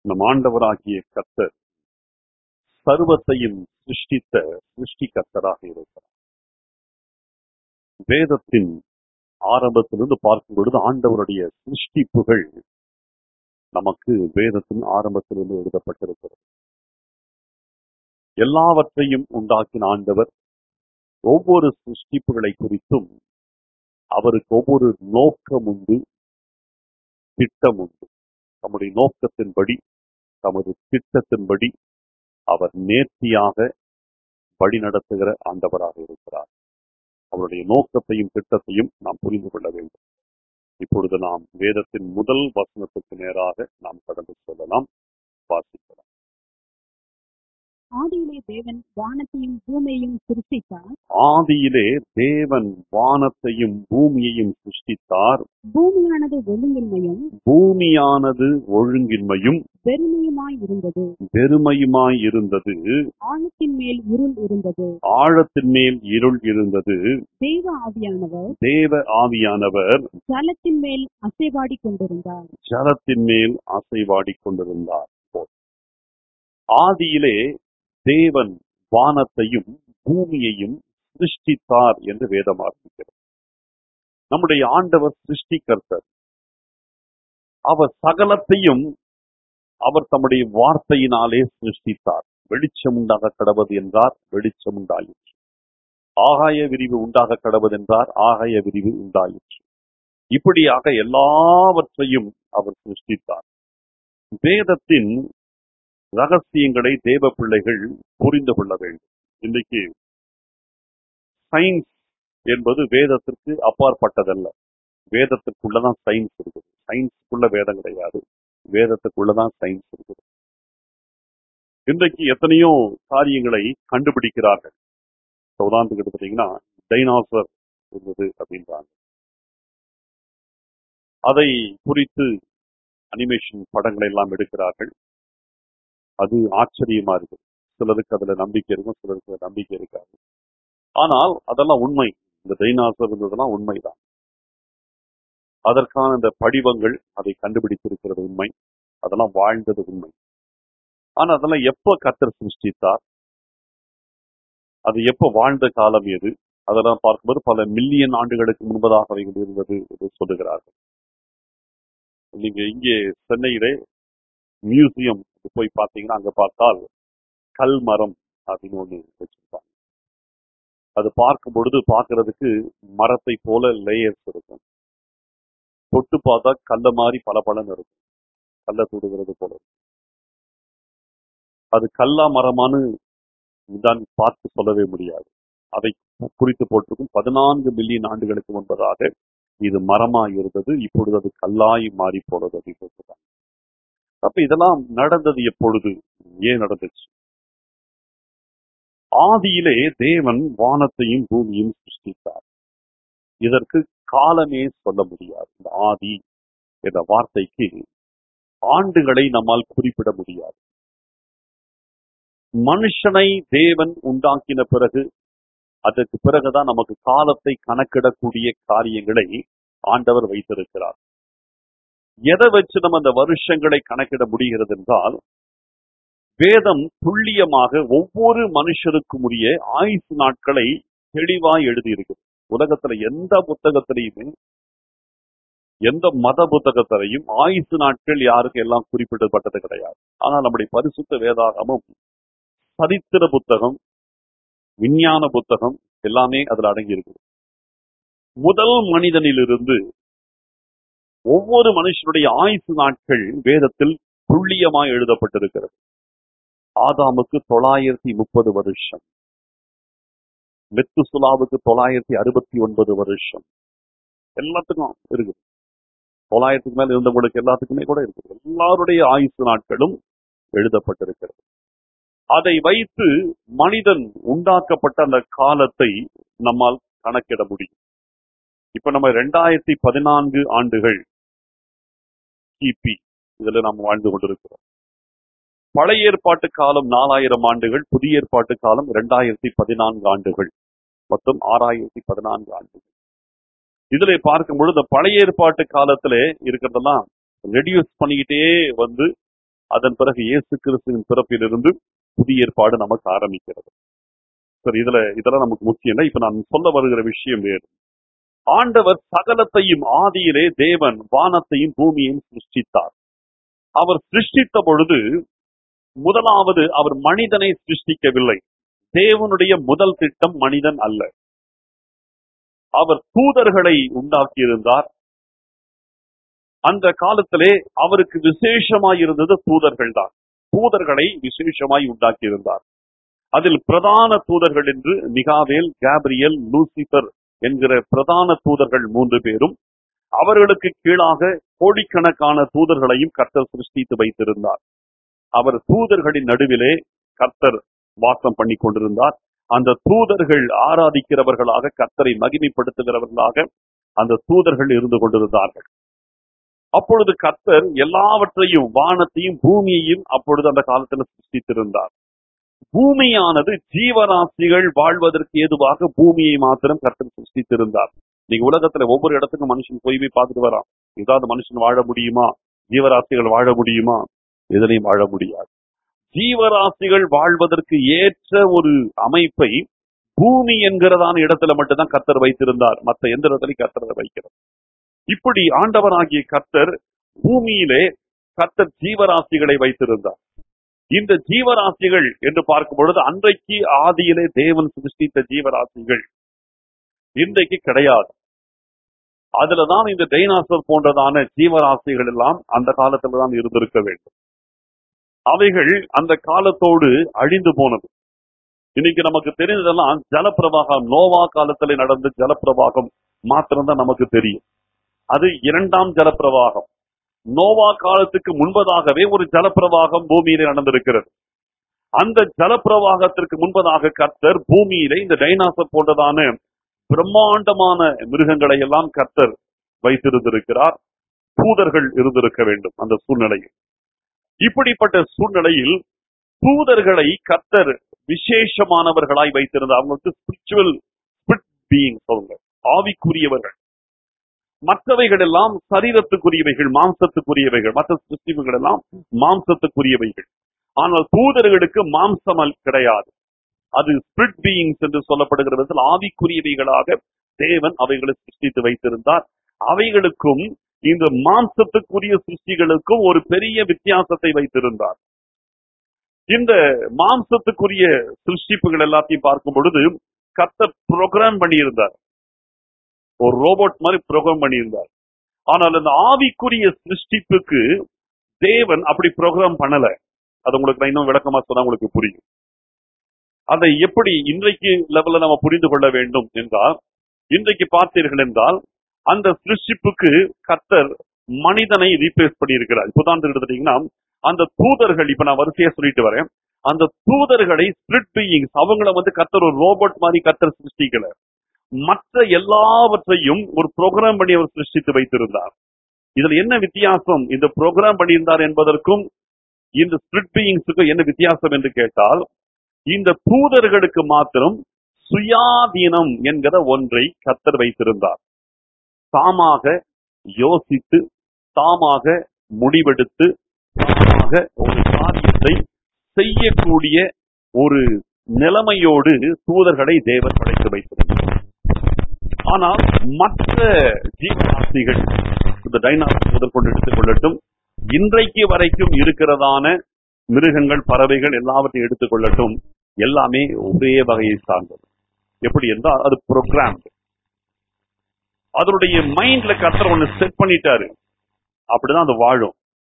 நம் ஆண்டவராகிய கர்த்தர் சர்வத்தையும் சிருஷ்டித்த சிருஷ்டிகர்த்தராக இருக்கிறார். வேதத்தின் ஆரம்பத்திலிருந்து பார்க்கும் பொழுது ஆண்டவருடைய சிருஷ்டிப்புகள் நமக்கு வேதத்தின் ஆரம்பத்திலிருந்து எழுதப்பட்டிருக்கிறது. எல்லாவற்றையும் உண்டாக்கின ஆண்டவர் ஒவ்வொரு சிருஷ்டிப்புகளை குறித்தும் அவருக்கு ஒவ்வொரு நோக்கம் உண்டு, திட்டம் உண்டு. தம்முடைய நோக்கத்தின்படி, தமது திட்டத்தின்படி அவர் நேர்த்தியாக வழி நடத்துகிற ஆண்டவராக இருக்கிறார். அவருடைய நோக்கத்தையும் திட்டத்தையும் நாம் புரிந்து கொள்ள வேண்டும். இப்பொழுது நாம் வேதத்தின் முதல் வசனத்துக்கு நேராக நாம் கடந்து செல்லலாம், வாசிக்கலாம். ஆதியிலே தேவன் வானத்தையும் பூமியையும் சிருஷ்டித்தார். ஆதியிலே தேவன் வானத்தையும் பூமியையும் சிருஷ்டித்தார். பூமியானது ஒழுங்கின்மையும் பூமியானது ஒழுங்கின்மையும் வெறுமையுமாய் இருந்தது. வெறுமையுமாய் இருந்தது. ஆழத்தின் மேல் இருள் இருந்தது. ஆழத்தின் மேல் இருள் இருந்தது. தேவ ஆவியானவர் தேவ ஆவியானவர் ஜலத்தின் மேல் அசைவாடி கொண்டிருந்தார். ஜலத்தின் மேல் அசைவாடிக் கொண்டிருந்தார். ஆதியிலே தேவன் வானத்தையும் பூமியையும் சிருஷ்டித்தார் என்று வேதம் ஆரம்பிக்கிறது. நம்முடைய ஆண்டவர் சிருஷ்டிகர்த்தர். அவர் சகலத்தையும் அவர் தம்முடைய வார்த்தையினாலே சிருஷ்டித்தார். வெளிச்சம் உண்டாக கடவது என்றார், வெளிச்சம் உண்டாயிற்று. ஆகாய விரிவு உண்டாக கடவது என்றார், ஆகாய விரிவு உண்டாயிற்று. இப்படியாக எல்லாவற்றையும் அவர் சிருஷ்டித்தார். வேதத்தின் ரகசியங்களை தேவ பிள்ளைகள் புரிந்து கொள்ள வேண்டும். இன்றைக்கு சயின்ஸ் என்பது வேதத்திற்கு அப்பாற்பட்டதல்ல. வேதத்திற்குள்ளதான் சயின்ஸ் இருக்குது. சயின்ஸுக்குள்ள வேதம் கிடையாது, வேதத்துக்குள்ளதான் சயின்ஸ் இருக்குது. இன்றைக்கு எத்தனையோ காரியங்களை கண்டுபிடிக்கிறார்கள். உதாரணத்துக்கு எடுத்துட்டீங்கன்னா டைனாசர் இருந்தது அப்படின்றாங்க. அதை குறித்து அனிமேஷன் படங்களை எல்லாம் எடுக்கிறார்கள். அது ஆச்சரியமா இருக்கு. சிலருக்கு அதுல நம்பிக்கை இருக்கும், சிலருக்கு நம்பிக்கை இருக்காது. ஆனால் அதெல்லாம் உண்மை. இந்த டைனாசர் இருந்ததெல்லாம் உண்மைதான். அதற்கான இந்த படிவங்கள் அதை கண்டுபிடித்திருக்கிறது உண்மை. அதெல்லாம் வாழ்ந்தது உண்மை. ஆனா அதெல்லாம் எப்ப கர்த்தர் சிருஷ்டித்தார், அது எப்ப வாழ்ந்த காலம் எது, அதெல்லாம் பார்க்கும்போது பல மில்லியன் ஆண்டுகளுக்கு முன்பதாக அவைகள் இருந்தது என்று சொல்லுகிறார்கள். நீங்க இங்கே சென்னையிலே மியூசியம் போய் பார்த்தீங்கன்னா அங்க பார்த்தால் கல் மரம் அப்படின்னு ஒண்ணு வச்சிருப்பாங்க. அது பார்க்கும் பொழுது பார்க்கறதுக்கு மரத்தை போல லேயர்ஸ் இருக்கும். தொட்டு பார்த்தா கல்ல மாதிரி பளபளன்னு இருக்கும். கல்ல தொடுகிறது போல இருக்கும். அது கல்லா மரமானு தான் பார்த்து சொல்லவே முடியாது. அதை குறித்து போட்டிருக்கும் 14 மில்லியன் ஆண்டுகளுக்கு முன்பதாக இது மரமா இருந்தது, இப்பொழுது அது கல்லாய் மாறி போனது அப்படின்னு சொல்றாங்க. அப்ப இதெல்லாம் நடந்தது எப்பொழுது, ஏன் நடந்துச்சு? ஆதியிலே தேவன் வானத்தையும் பூமியும் சிருஷ்டித்தார். இதற்கு காலமே சொல்ல முடியாது. இந்த ஆதி என்ற வார்த்தைக்கு ஆண்டுகளை நம்மால் குறிப்பிட முடியாது. மனுஷனை தேவன் உண்டாக்கின பிறகு, அதற்கு பிறகுதான் நமக்கு காலத்தை கணக்கிடக்கூடிய காரியங்களை ஆண்டவர் வைத்திருக்கிறார். எதை வச்சு நம்ம அந்த வருஷங்களை கணக்கிட முடிகிறது என்றால், வேதம் துல்லியமாக ஒவ்வொரு மனுஷருக்கும் உரிய ஆயுசு நாட்களை தெளிவாய் எழுதியிருக்கு. உலகத்துல எந்த புத்தகத்திலையுமே, எந்த மத புத்தகத்திலையும் ஆயுசு நாட்கள் யாருக்கு எல்லாம் குறிப்பிடப்பட்டது கிடையாது. ஆனால் நம்முடைய பரிசுத்த வேதாகமும் சரித்திர புத்தகம், விஞ்ஞான புத்தகம் எல்லாமே அதுல அடங்கி இருக்கு. முதல் மனிதனிலிருந்து ஒவ்வொரு மனுஷனுடைய ஆயுசு நாட்கள் வேதத்தில் துல்லியமாய் எழுதப்பட்டிருக்கிறது. ஆதாமுக்கு 930 வருஷம், மெத்துசுலாவுக்கு 969 வருஷம், எல்லாத்துக்கும் இருக்கு. 900க்கு மேல இருந்தவங்களுக்கு எல்லாத்துக்குமே கூட இருக்கு. எல்லாருடைய ஆயுசு நாட்களும் எழுதப்பட்டிருக்கிறது. அதை வைத்து மனிதன் உண்டாக்கப்பட்ட அந்த காலத்தை நம்மால் கணக்கிட முடியும். இப்ப நம்ம 2014 ஆண்டுகள் கிபி இதுல நாம் வாழ்ந்து கொண்டிருக்கிறோம். பழைய ஏற்பாட்டு காலம் 4000 ஆண்டுகள், புதிய ஏற்பாட்டு காலம் 2014 ஆண்டுகள், மொத்தம் 6014 ஆண்டுகள். இதுல பார்க்கும் பொழுது பழைய ஏற்பாட்டு காலத்துல இருக்கிறதெல்லாம் ரெடியூஸ் பண்ணிக்கிட்டே வந்து அதன் பிறகு இயேசு கிறிஸ்துவின் பிறப்பிலிருந்து புதிய ஏற்பாடு நமக்கு ஆரம்பிக்கிறது. சரி, இதெல்லாம் நமக்கு முக்கியம் இல்லை. இப்ப நான் சொல்ல வருகிற விஷயம் வேறு. ஆண்டவர் சகலத்தையும் ஆதியிலே தேவன் வானத்தையும் பூமியையும் சிருஷ்டித்தார். அவர் சிருஷ்டித்த பொழுது முதலாவது அவர் மனிதனை சிருஷ்டிக்கவில்லை. தேவனுடைய முதல் திட்டம் மனிதன் அல்ல. அவர் தூதர்களை உண்டாக்கியிருந்தார். அந்த காலத்திலே அவருக்கு விசேஷமாய் இருந்தது தூதர்கள் தான். தூதர்களை விசேஷமாய் உண்டாக்கியிருந்தார். அதில் பிரதான தூதர்கள் என்று மிகாவேல், கேப்ரியல், லூசிபர் என்கிற பிரதான தூதர்கள் 3 பேரும், அவர்களுக்கு கீழாக கோடிக்கணக்கான தூதர்களையும் கர்த்தர் சிருஷ்டித்து வைத்திருந்தார். அவர் தூதர்களின் நடுவிலே கர்த்தர் வாசம் பண்ணி கொண்டிருந்தார். அந்த தூதர்கள் ஆராதிக்கிறவர்களாக, கர்த்தரை மகிமைப்படுத்துகிறவர்களாக அந்த தூதர்கள் இருந்து கொண்டிருந்தார்கள். அப்பொழுது கர்த்தர் எல்லாவற்றையும், வானத்தையும் பூமியையும் அப்பொழுது அந்த காலத்தில் சிருஷ்டித்திருந்தார். பூமியானது ஜீவராசிகள் வாழ்வதற்கு ஏதுவாக பூமியை மாத்திரம் கர்த்தர் சிருஷ்டித்திருந்தார். நீங்க உலகத்துல ஒவ்வொரு இடத்துக்கும் மனுஷன் போய் பார்த்துட்டு வரான். ஏதாவது மனுஷன் வாழ முடியுமா? ஜீவராசிகள் வாழ முடியுமா? எதனையும் வாழ முடியாது. ஜீவராசிகள் வாழ்வதற்கு ஏற்ற ஒரு அமைப்பை பூமி என்கிறதான இடத்துல மட்டும்தான் கர்த்தர் வைத்திருந்தார். மற்ற எந்த இடத்துலையும் கர்த்தர் வைக்கிறார். இப்படி ஆண்டவராகிய கர்த்தர் பூமியிலே கர்த்தர் ஜீவராசிகளை வைத்திருந்தார். இந்த ஜீவராசிகள் என்று பார்க்கும் பொழுது அன்றைக்கு ஆதியிலே தேவன் சிருஷ்டித்த ஜீவராசிகள் இன்றைக்கு கிடையாது. அதுலதான் இந்த டைனாசர் போன்றதான ஜீவராசிகள் எல்லாம் அந்த காலத்துல தான் இருந்திருக்க வேண்டும். அவைகள் அந்த காலத்தோடு அழிந்து போனது. இன்னைக்கு நமக்கு தெரிந்ததெல்லாம் ஜலப்பிரவாகம், நோவா காலத்துல நடந்த ஜலப்பிரவாகம் மாத்திரம்தான் நமக்கு தெரியும். அது 2ஆம் ஜலப்பிரவாகம். நோவா காலத்துக்கு முன்பதாகவே ஒரு ஜலப்பிரவாகம் பூமியிலே நடந்திருக்கிறது. அந்த ஜலப்பிரவாகத்திற்கு முன்பதாக கர்த்தர் பூமியிலே இந்த டைனாசர் போன்றதான பிரம்மாண்டமான மிருகங்களை எல்லாம் கர்த்தர் வைத்திருந்திருக்கிறார். தூதர்கள் இருந்திருக்க வேண்டும் அந்த சூழ்நிலையில். இப்படிப்பட்ட சூழ்நிலையில் தூதர்களை கர்த்தர் விசேஷமானவர்களாய் வைத்திருந்தார். அவங்களுக்கு ஸ்பிரிச்சுவல் பீயிங்ஸ், ஆவிக்குரியவர்கள். மற்றவைகள் எல்லாம் சரீரத்துக்குரியவைகள், மாம்சத்துக்குரியவைகள். மற்ற சிருஷ்டிப்புகள் எல்லாம் மாம்சத்துக்குரியவைகள். ஆனால் தூதர்களுக்கு மாம்சம் கிடையாது. அது ஸ்பிரிட் பீயிங்ஸ் என்று சொல்லப்படுகிற விதத்தில் ஆவிக்குரியவைகளாக தேவன் அவைகளை சிருஷ்டித்து வைத்திருந்தார். அவைகளுக்கும் இந்த மாம்சத்துக்குரிய சிருஷ்டிகளுக்கும் ஒரு பெரிய வித்தியாசத்தை வைத்திருந்தார். இந்த மாம்சத்துக்குரிய சிருஷ்டிப்புகள் எல்லாத்தையும் பார்க்கும் பொழுது கர்த்தர் ப்ரோக்ராம் பண்ணியிருந்தார். ஒரு ரோபோட் மாதிரி ப்ரோக்ராம் பண்ணியிருந்தார். ஆனால் அந்த ஆவிக்குரிய சிருஷ்டிப்புக்கு தேவன் அப்படி ப்ரோக்ராம் பண்ணல. அது உங்களுக்கு நான் இன்னும் விளக்கமா சொன்னா உங்களுக்கு புரியும். அதை எப்படி இன்றைக்கு லெவல்ல நம்ம புரிந்து கொள்ள வேண்டும் என்றால், இன்றைக்கு பார்த்தீர்கள் என்றால் அந்த சிருஷ்டிப்புக்கு கர்த்தர் மனிதனை ரீப்ளேஸ் பண்ணி இருக்கிறார். உதாரணத்துக்கு எடுத்துட்டீங்கன்னா, அந்த தூதர்கள், இப்ப நான் வரிசையா சொல்லிட்டு வரேன், அந்த தூதர்களை ஸ்பிரிட் பீயிங்ஸ், அவங்கள கர்த்தர் ஒரு ரோபோட் மாதிரி கர்த்தர் சிருஷ்டிக்கல. மற்ற எல்லாவற்றையும் ஒரு ப்ரோக்ராம் பண்ணி அவர் சிருஷ்டித்து வைத்திருந்தார். இதுல என்ன வித்தியாசம் இந்த ப்ரோக்ராம் பண்ணியிருந்தார் என்பதற்கும் இந்த ஸ்பிரிட் பீயிங்ஸுக்கும் என்ன வித்தியாசம் என்று கேட்டால், இந்த தூதர்களுக்கு மாத்திரம் சுயாதீனம் என்கிற ஒன்றை கர்த்தர் வைத்திருந்தார். தாமாக யோசித்து, தாமாக முடிவெடுத்து, தாமாக ஒரு காரியத்தை செய்யக்கூடிய ஒரு நிலைமையோடு தூதர்களை தேவன் படைத்து வைத்திருந்தார். ஆனால் மற்ற ஜீவராசிகள், இந்த டைனாசர் முதல் கொண்டு எடுத்துக் கொள்ளட்டும், இன்றைக்கு வரைக்கும் இருக்கிறதான மிருகங்கள், பறவைகள் எல்லாவற்றையும் எடுத்துக் கொள்ளட்டும், எல்லாமே ஒரே வகையை சார்ந்தது. எப்படி என்றால் அது ப்ரோக்ராம். அதனுடைய மைண்ட்ல கர்த்தர் ஒண்ணு செட் பண்ணிட்டாரு, அப்படிதான் அது வாழும்.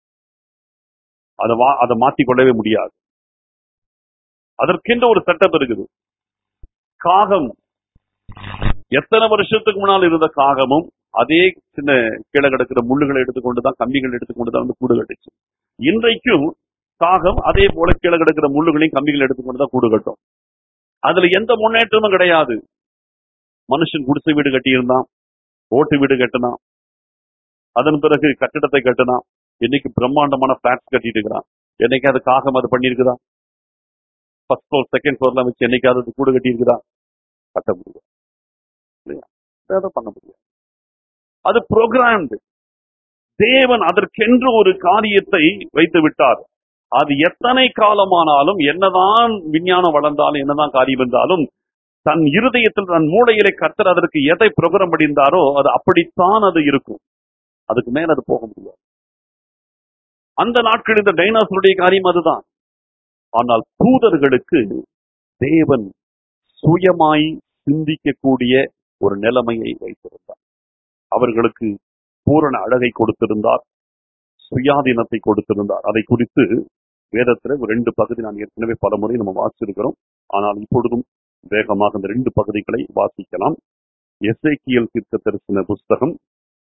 அதை மாத்திக்கொள்ளவே முடியாது. அதற்கென்ற ஒரு செட்டப் இருக்குது. காகம், எத்தனை வருஷத்துக்கு முன்னால் இருந்த காகமும் அதே சின்ன கீழே கிடக்கிற முள்ளுகளை எடுத்துக்கொண்டுதான், கம்பிகள் எடுத்துக்கொண்டுதான் வந்து கூடு கட்டுச்சு. இன்றைக்கும் காகம் அதே போல கீழே கிடக்கிற முள்ளுகளையும் கம்பிகள் எடுத்துக்கொண்டுதான் கூடு கட்டும். அதுல எந்த முன்னேற்றமும் கிடையாது. மனுஷன் குடிசை வீடு கட்டியிருந்தான், ஓட்டு வீடு கட்டினான், அதன் பிறகு கட்டிடத்தை கட்டினான், இன்னைக்கு பிரம்மாண்டமான பிளாட்ஸ் கட்டிட்டு இருக்கிறான். என்னைக்காவது காகம் அது பண்ணிருக்குதா? ஃபர்ஸ்ட் ஃப்ளோர், செகண்ட் ஃப்ளோர்லாம் வச்சு என்னைக்காவது கூடு கட்டி இருக்குதா? கட்ட முடியாது, பண்ண முடியாது. அது ப்ரோக்ராம்டு. தேவன் அதற்கென்று ஒரு காரியத்தை வைத்து விட்டார். அது எத்தனை காலமானாலும், என்னதான் விஞ்ஞானம் வளர்ந்தாலும், என்னதான் காரியம் இருந்தாலும், தன் இருதயத்தில் தன் மூளையிலே கர்த்தர் அதற்கு எதை ப்ரோக்ராம் பண்ணியிருந்தாரோ அது அப்படித்தான் அது இருக்கும். அதுக்கு மேல அது போக முடியாது. அந்த நாட்களில் இந்த டைனாசருடைய காரியம் அதுதான். ஆனால் தூதர்களுக்கு தேவன் சுயமாய் சிந்திக்கக்கூடிய ஒரு நிலைமையை வைத்திருந்தார். அவர்களுக்கு பூரண அழகை கொடுத்திருந்தார், சுயாதீனத்தை கொடுத்திருந்தார். அதை குறித்து வேதத்துல ஒரு 2 பகுதி நான் ஏற்கனவே பல முறை நம்ம வாசிச்சிருக்கிறோம். ஆனால் இப்பொழுதும் வேகமாக இந்த 2 பகுதிகளை வாசிக்கலாம். எசேக்கியேல் தீர்க்கதரிசன புஸ்தகம்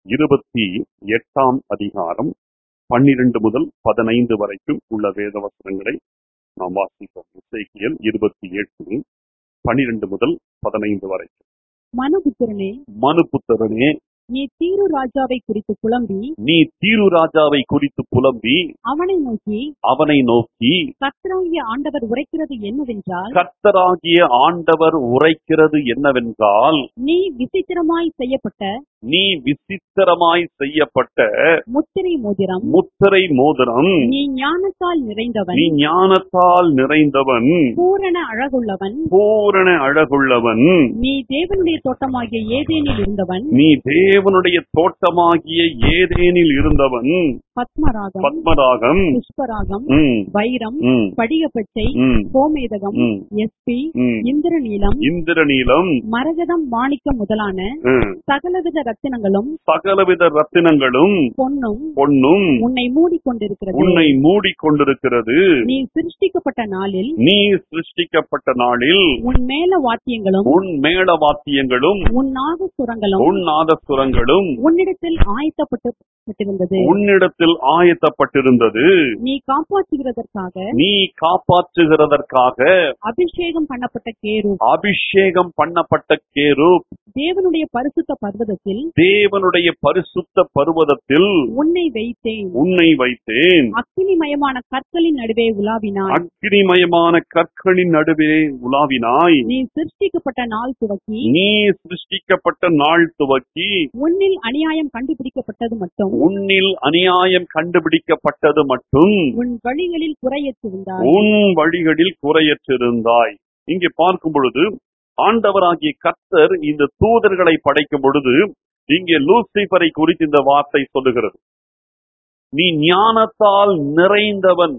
28ஆம் அதிகாரம் 12 முதல் 15 வரைக்கும் உள்ள வேத வசனங்களை நாம் வாசிப்போம். எசேக்கியேல் 28 12 முதல் 15 வரைக்கும். மனுபுத்திரனே, மனுபுத்திரனே, நீ தீரு ராஜாவை குறித்து புலம்பி நீ தீரு ராஜாவை குறித்து புலம்பி அவனை நோக்கி கர்த்தராகிய ஆண்டவர் உரைக்கிறது என்னவென்றால், கர்த்தராகிய ஆண்டவர் உரைக்கிறது என்னவென்றால், நீ விசித்திரமாய் செய்யப்பட்ட முத்திரை மோதிரம், நீ ஞானத்தால் நிறைந்தவன், பூரண அழகுள்ளவன், நீ தேவனுடைய தோட்டமாகிய ஏதேனில் இருந்தவன், பத்மராகம், புஷ்பராகம், வைரம், படிகப்பச்சை, கோமேதகம், எஸ்பி, இந்திரநீலம், மரகதம், மாணிக்கம் முதலான சகலவித ரத்தினங்களும் பொன்னும் உன்னை மூடிக்கொண்டிருக்கிறது. நீ சிருஷ்டிக்கப்பட்ட நாளில் உன் மேல வாத்தியங்களும் உன் நாதசுரங்களும் உன்னிடத்தில் ஆயத்தப்பட்டிருந்தது. நீ காப்பாற்றுகிறதற்காக அபிஷேகம் பண்ணப்பட்ட கேருப் தேவனுடைய பரிசுத்த பர்வதத்தில் உன்னை வைத்தேன். அக்கினிமயமான கற்களின் நடுவே உலாவினாய். நீ சிருஷ்டிக்கப்பட்ட நாள் துவக்கி உன்னில் அநியாயம் கண்டுபிடிக்கப்பட்டது மட்டும் உன் வழிகளில் குறையற்றிருந்தாய். இங்கே பார்க்கும் பொழுது ஆண்டவராகிய கர்த்தர் இந்த தூதர்களை படைக்கும் பொழுது இங்கே லூசிபரை குறித்து இந்த வார்த்தை சொல்லுகிறது. நீ ஞானத்தால் நிறைந்தவன்,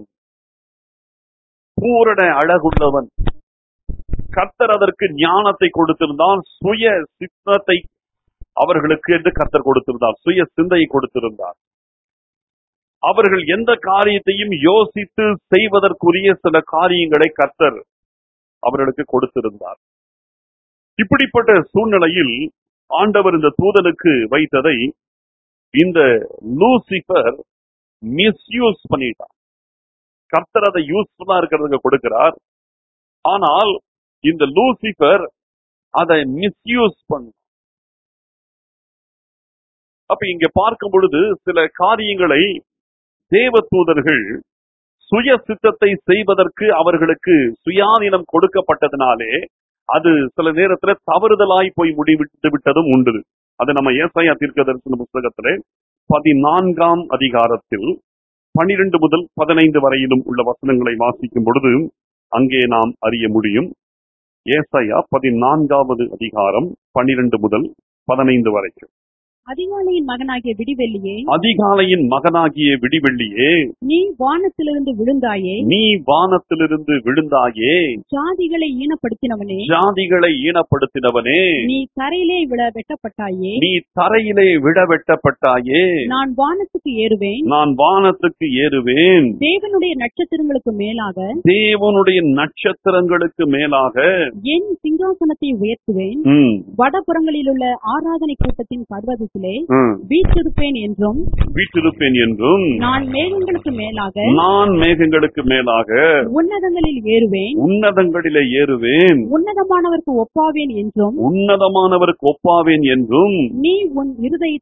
பூரண அழகுள்ளவன். கர்த்தர் அதற்கு ஞானத்தை கொடுத்திருந்தால், சுய சித்தத்தை அவர்களுக்கு என்று கர்த்தர் கொடுத்திருந்தார், சுய சிந்தையை கொடுத்திருந்தார். அவர்கள் எந்த காரியத்தையும் யோசித்து செய்வதற்குரிய சில காரியங்களை கர்த்தர் அவர்களுக்கு கொடுத்திருந்தார். இப்படிப்பட்ட சூழ்நிலையில் ஆண்டவர் இந்த தூதனுக்கு வைத்ததை இந்த லூசிபர் மிஸ்யூஸ் பண்ணிட்டார். கர்த்தர் அதை யூஸ்ஃபுல்லா இருக்கிறதுக்கு கொடுக்கிறார். ஆனால் இந்த லூசிபர் அதை மிஸ்யூஸ் பண்ண. அப்ப இங்க பார்க்கும் பொழுது சில காரியங்களை தேவ தூதர்கள் சுய சித்தத்தை செய்வதற்கு அவர்களுக்கு சுயாதீனம் கொடுக்கப்பட்டதினாலே அது சில நேரத்துல தவறுதலாய் போய் முடிவிட்டு விட்டதும் உண்டு. அது நம்ம ஏசாயா தீர்க்கதரிசன புஸ்தகத்திலே 14ஆம் அதிகாரத்தில் 12 முதல் 15 வரையிலும் உள்ள வசனங்களை வாசிக்கும் பொழுது அங்கே நாம் அறிய முடியும். ஏசாயா 14வது அதிகாரம் 12 முதல் 15 வரைக்கும். அதிகாலையின் மகனாகிய விடிவெள்ளியே, நீ வானத்திலிருந்து விழுந்தாயே, ஜாதிகளை ஈனப்படுத்தினவனே, நீ தரையிலே விழ வெட்டப்பட்டாயே. நான் வானத்துக்கு ஏறுவேன், தேவனுடைய நட்சத்திரங்களுக்கு மேலாக என் சிங்காசனத்தை உயர்த்துவேன். வடபுறங்களில் உள்ள ஆராதனை கூட்டத்தின் பர்வதத்தில் வீற்றிருப்பேன் என்றும் நான் மேகங்களுக்கு மேலாக உன்னதங்களிலே ஏறுவேன். உன்னதமானவருக்கு ஒப்பாவேன் என்றும் நீ உன்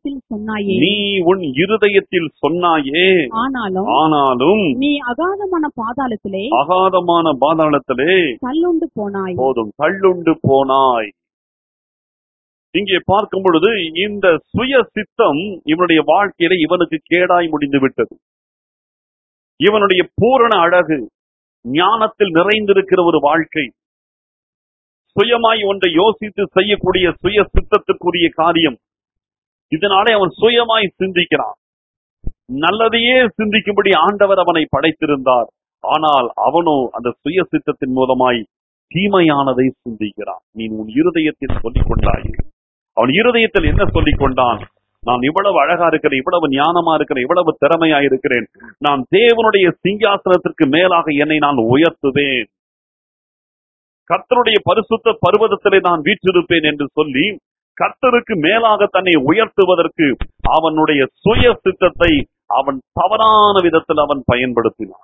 இருதயத்தில் சொன்னாயே. ஆனாலும் நீ அகாதமான பாதாளத்திலே தள்ளுண்டு போனாய். இங்கே பார்க்கும் பொழுது இந்த சுய சித்தம் இவனுடைய வாழ்க்கையில இவனுக்கு கேடாய் முடிந்து விட்டது. இவனுடைய பூரண அழகு, ஞானத்தில் நிறைந்திருக்கிற ஒரு வாழ்க்கை, சுயமாய் ஒன்றை யோசித்து செய்யக்கூடிய சுய சித்தத்திற்குரிய காரியம். இதனாலே அவன் சுயமாய் சிந்திக்கிறான். நல்லதையே சிந்திக்கும்படி ஆண்டவர் அவனை படைத்திருந்தார். ஆனால் அவனோ அந்த சுய சித்தத்தின் மூலமாய் தீமையானதை சிந்திக்கிறான். நீ உன் இருதயத்தில் சொல்லிக் கொண்டாய். அவன் இருதயத்தில் என்ன சொல்லிக் கொண்டான்? நான் இவ்வளவு அழகா இருக்கிறேன், இவ்வளவு ஞானமா இருக்கிறேன், இவ்வளவு திறமையா இருக்கிறேன், நான் தேவனுடைய சிங்காசனத்திற்கு மேலாக என்னை நான் உயர்த்துவேன், கர்த்தருடைய பரிசுத்த பர்வதத்திலே நான் வீற்றிருப்பேன் என்று சொல்லி கர்த்தருக்கு மேலாக தன்னை உயர்த்துவதற்கு அவனுடைய சுய சித்தத்தை அவன் தவறான விதத்தில் அவன் பயன்படுத்தினான்.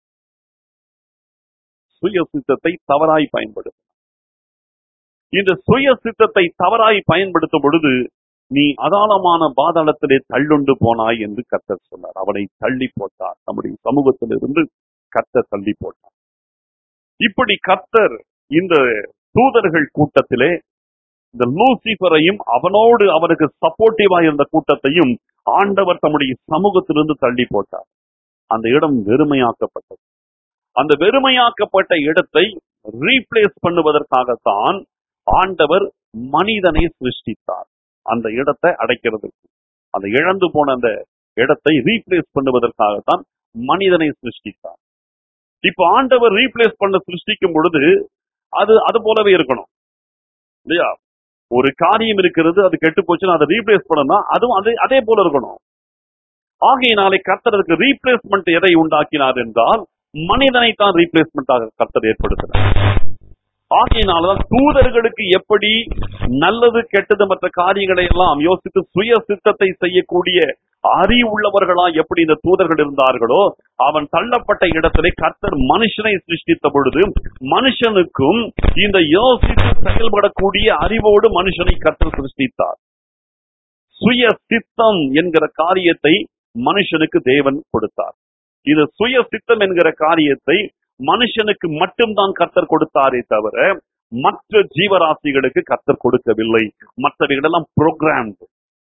சுய சித்தத்தை தவறாய் பயன்படுத்தினான். இந்த சுய சித்தத்தை தவறாய் பயன்படுத்தும் பொழுது நீ அதாளமான பாதாளத்திலே தள்ளுண்டு போனாய் என்று கர்த்தர் சொன்னார். அவனை தள்ளி போட்டார். நம்முடைய சமூகத்திலிருந்து கர்த்தர் தள்ளி போட்டார். இப்படி கர்த்தர் இந்த தூதர்கள் கூட்டத்திலே இந்த லூசிபரையும் அவனோடு அவனுக்கு சப்போர்ட்டிவா இருந்த கூட்டத்தையும் ஆண்டவர் தம்முடைய சமூகத்திலிருந்து தள்ளி போட்டார். அந்த இடம் வெறுமையாக்கப்பட்டது. அந்த வெறுமையாக்கப்பட்ட இடத்தை ரீப்ளேஸ் பண்ணுவதற்காகத்தான் ஆண்டவர் மனிதனை சிருஷ்டித்தார். அந்த இடத்தை அடைக்கிறதுக்கு, அந்த இழந்து போன அந்த இடத்தை ரீப்ளேஸ் பண்ணுவதற்காகத்தான் மனிதனை சிருஷ்டித்தார். இப்ப ஆண்டவர் ரீப்ளேஸ் பண்ண சிருஷ்டிக்கும் பொழுது அது போலவே இருக்கணும் இல்லையா? ஒரு காரியம் இருக்கிறது, அது கெட்டு போச்சுன்னா அதை ரீப்ளேஸ் பண்ணணும், அதுவும் அதே போல இருக்கணும். ஆகையினாலே கர்த்தருக்கு ரீப்ளேஸ்மெண்ட் எதை உண்டாக்கினார் என்றால் மனிதனை தான் ரீப்ளேஸ்மெண்டாக கர்த்தர் ஏற்படுத்தினார். ஆகையினால்தான் தூதர்களுக்கு எப்படி நல்லது கெட்டது மற்ற காரியங்களை எல்லாம் யோசித்து சுய சித்தத்தை செய்யக்கூடிய அறிவுள்ளவர்களா எப்படி இந்த தூதர்கள் இருந்தார்களோ, அவன் தள்ளப்பட்ட இடத்திலே கர்த்தர் மனுஷனை சிருஷ்டித்த பொழுது மனுஷனுக்கும் இந்த யோசித்து செயல்படக்கூடிய அறிவோடு மனுஷனை கர்த்தர் சிருஷ்டித்தார். சுய சித்தம் என்கிற காரியத்தை மனுஷனுக்கு தேவன் கொடுத்தார். இது சுய சித்தம் என்கிற காரியத்தை மனுஷனுக்கு மட்டும்தான் கர்த்தர் கொடுத்தாரே தவிர மற்ற ஜீவராசிகளுக்கு கர்த்தர் கொடுக்கவில்லை. மற்றவைகளெல்லாம் புரோகிராம்டு.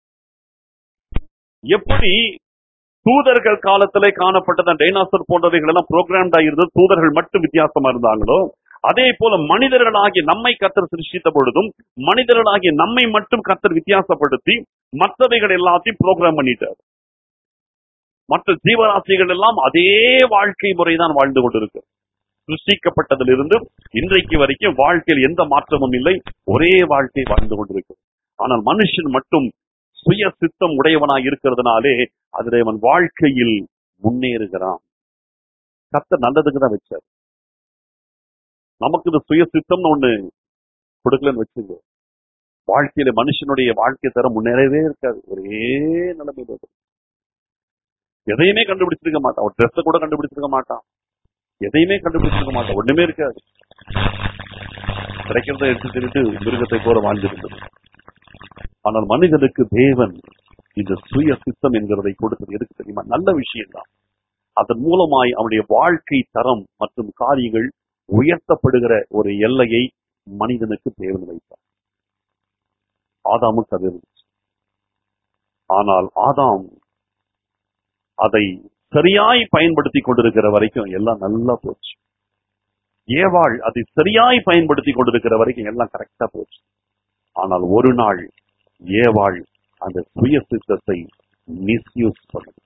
எப்படி தூதர்கள் காலத்திலே காணப்பட்டது டைனாசர் போன்றவைகள் எல்லாம் புரோகிராம்டா இருந்தது, தூதர்கள் மட்டும் வித்தியாசமா இருந்தாங்களோ, அதே போல மனிதர்களாகிய நம்மை கர்த்தர் சிருஷ்டித்த பொழுதும் மனிதர்களாகிய நம்மை மட்டும் கர்த்தர் வித்தியாசப்படுத்தி மற்றவைகள் எல்லாத்தையும் புரோகிராம் பண்ணிட்டார். மற்ற ஜீவராசிகள் எல்லாம் அதே வாழ்க்கை முறைதான் வாழ்ந்து கொண்டிருக்கு. சிருஷ்டிக்கப்பட்டதிலிருந்து இன்றைக்கு வரைக்கும் வாழ்க்கையில் எந்த மாற்றமும் இல்லை, ஒரே வாழ்க்கை வாழ்ந்து கொண்டிருக்கு. ஆனால் மனுஷன் மட்டும் சுய சித்தம் உடையவனாய் இருக்கிறதுனாலே அதில் அவன் வாழ்க்கையில் முன்னேறுகிறான். கர்த்தர் நல்லதுக்கு தான் வச்சார். நமக்கு இந்த சுய சித்தம்னு ஒண்ணு கொடுக்கலன்னு வச்சுங்க, வாழ்க்கையில மனுஷனுடைய வாழ்க்கை தர முன்னேறவே இருக்காது. ஒரே நிலைமையில இருக்கும். எதையுமே கண்டுபிடிச்சிருக்க மாட்டான். ஒரு ட்ரெஸ்ஸை கூட கண்டுபிடிச்சிருக்க மாட்டான். எதையுமே கண்டுபிடிச்சிருக்க மாட்டான். ஒண்ணுமே இருக்காது. கிடைக்கிறத எடுத்து திருட்டு மிருகத்தை போல வாழ்ந்திருந்தது. ஆனால் மனிதனுக்கு தேவன் இந்த சுய சித்தம் என்கிறதை கொடுத்தது எதுக்கு தெரியுமா? நல்ல விஷயம் தான். அதன் மூலமாய் அவனுடைய வாழ்க்கை தரம் மற்றும் காரியங்கள் உயர்த்தப்படுகிற ஒரு எல்லையை மனிதனுக்கு தேவன் வைத்தார். ஆதாமுக்கு அது இருந்துச்சு. ஆனால் ஆதாம் அதை சரியாய் பயன்படுத்தி கொண்டிருக்கிற வரைக்கும் எல்லாம் நல்லா போச்சு. ஏவாள் அதை சரியாய் பயன்படுத்தி கொண்டிருக்கிற வரைக்கும் எல்லாம் கரெக்டா போச்சு. ஆனால் ஒரு நாள் ஏவாள் அந்த சுய சித்தத்தை மிஸ்யூஸ் பண்ணுது.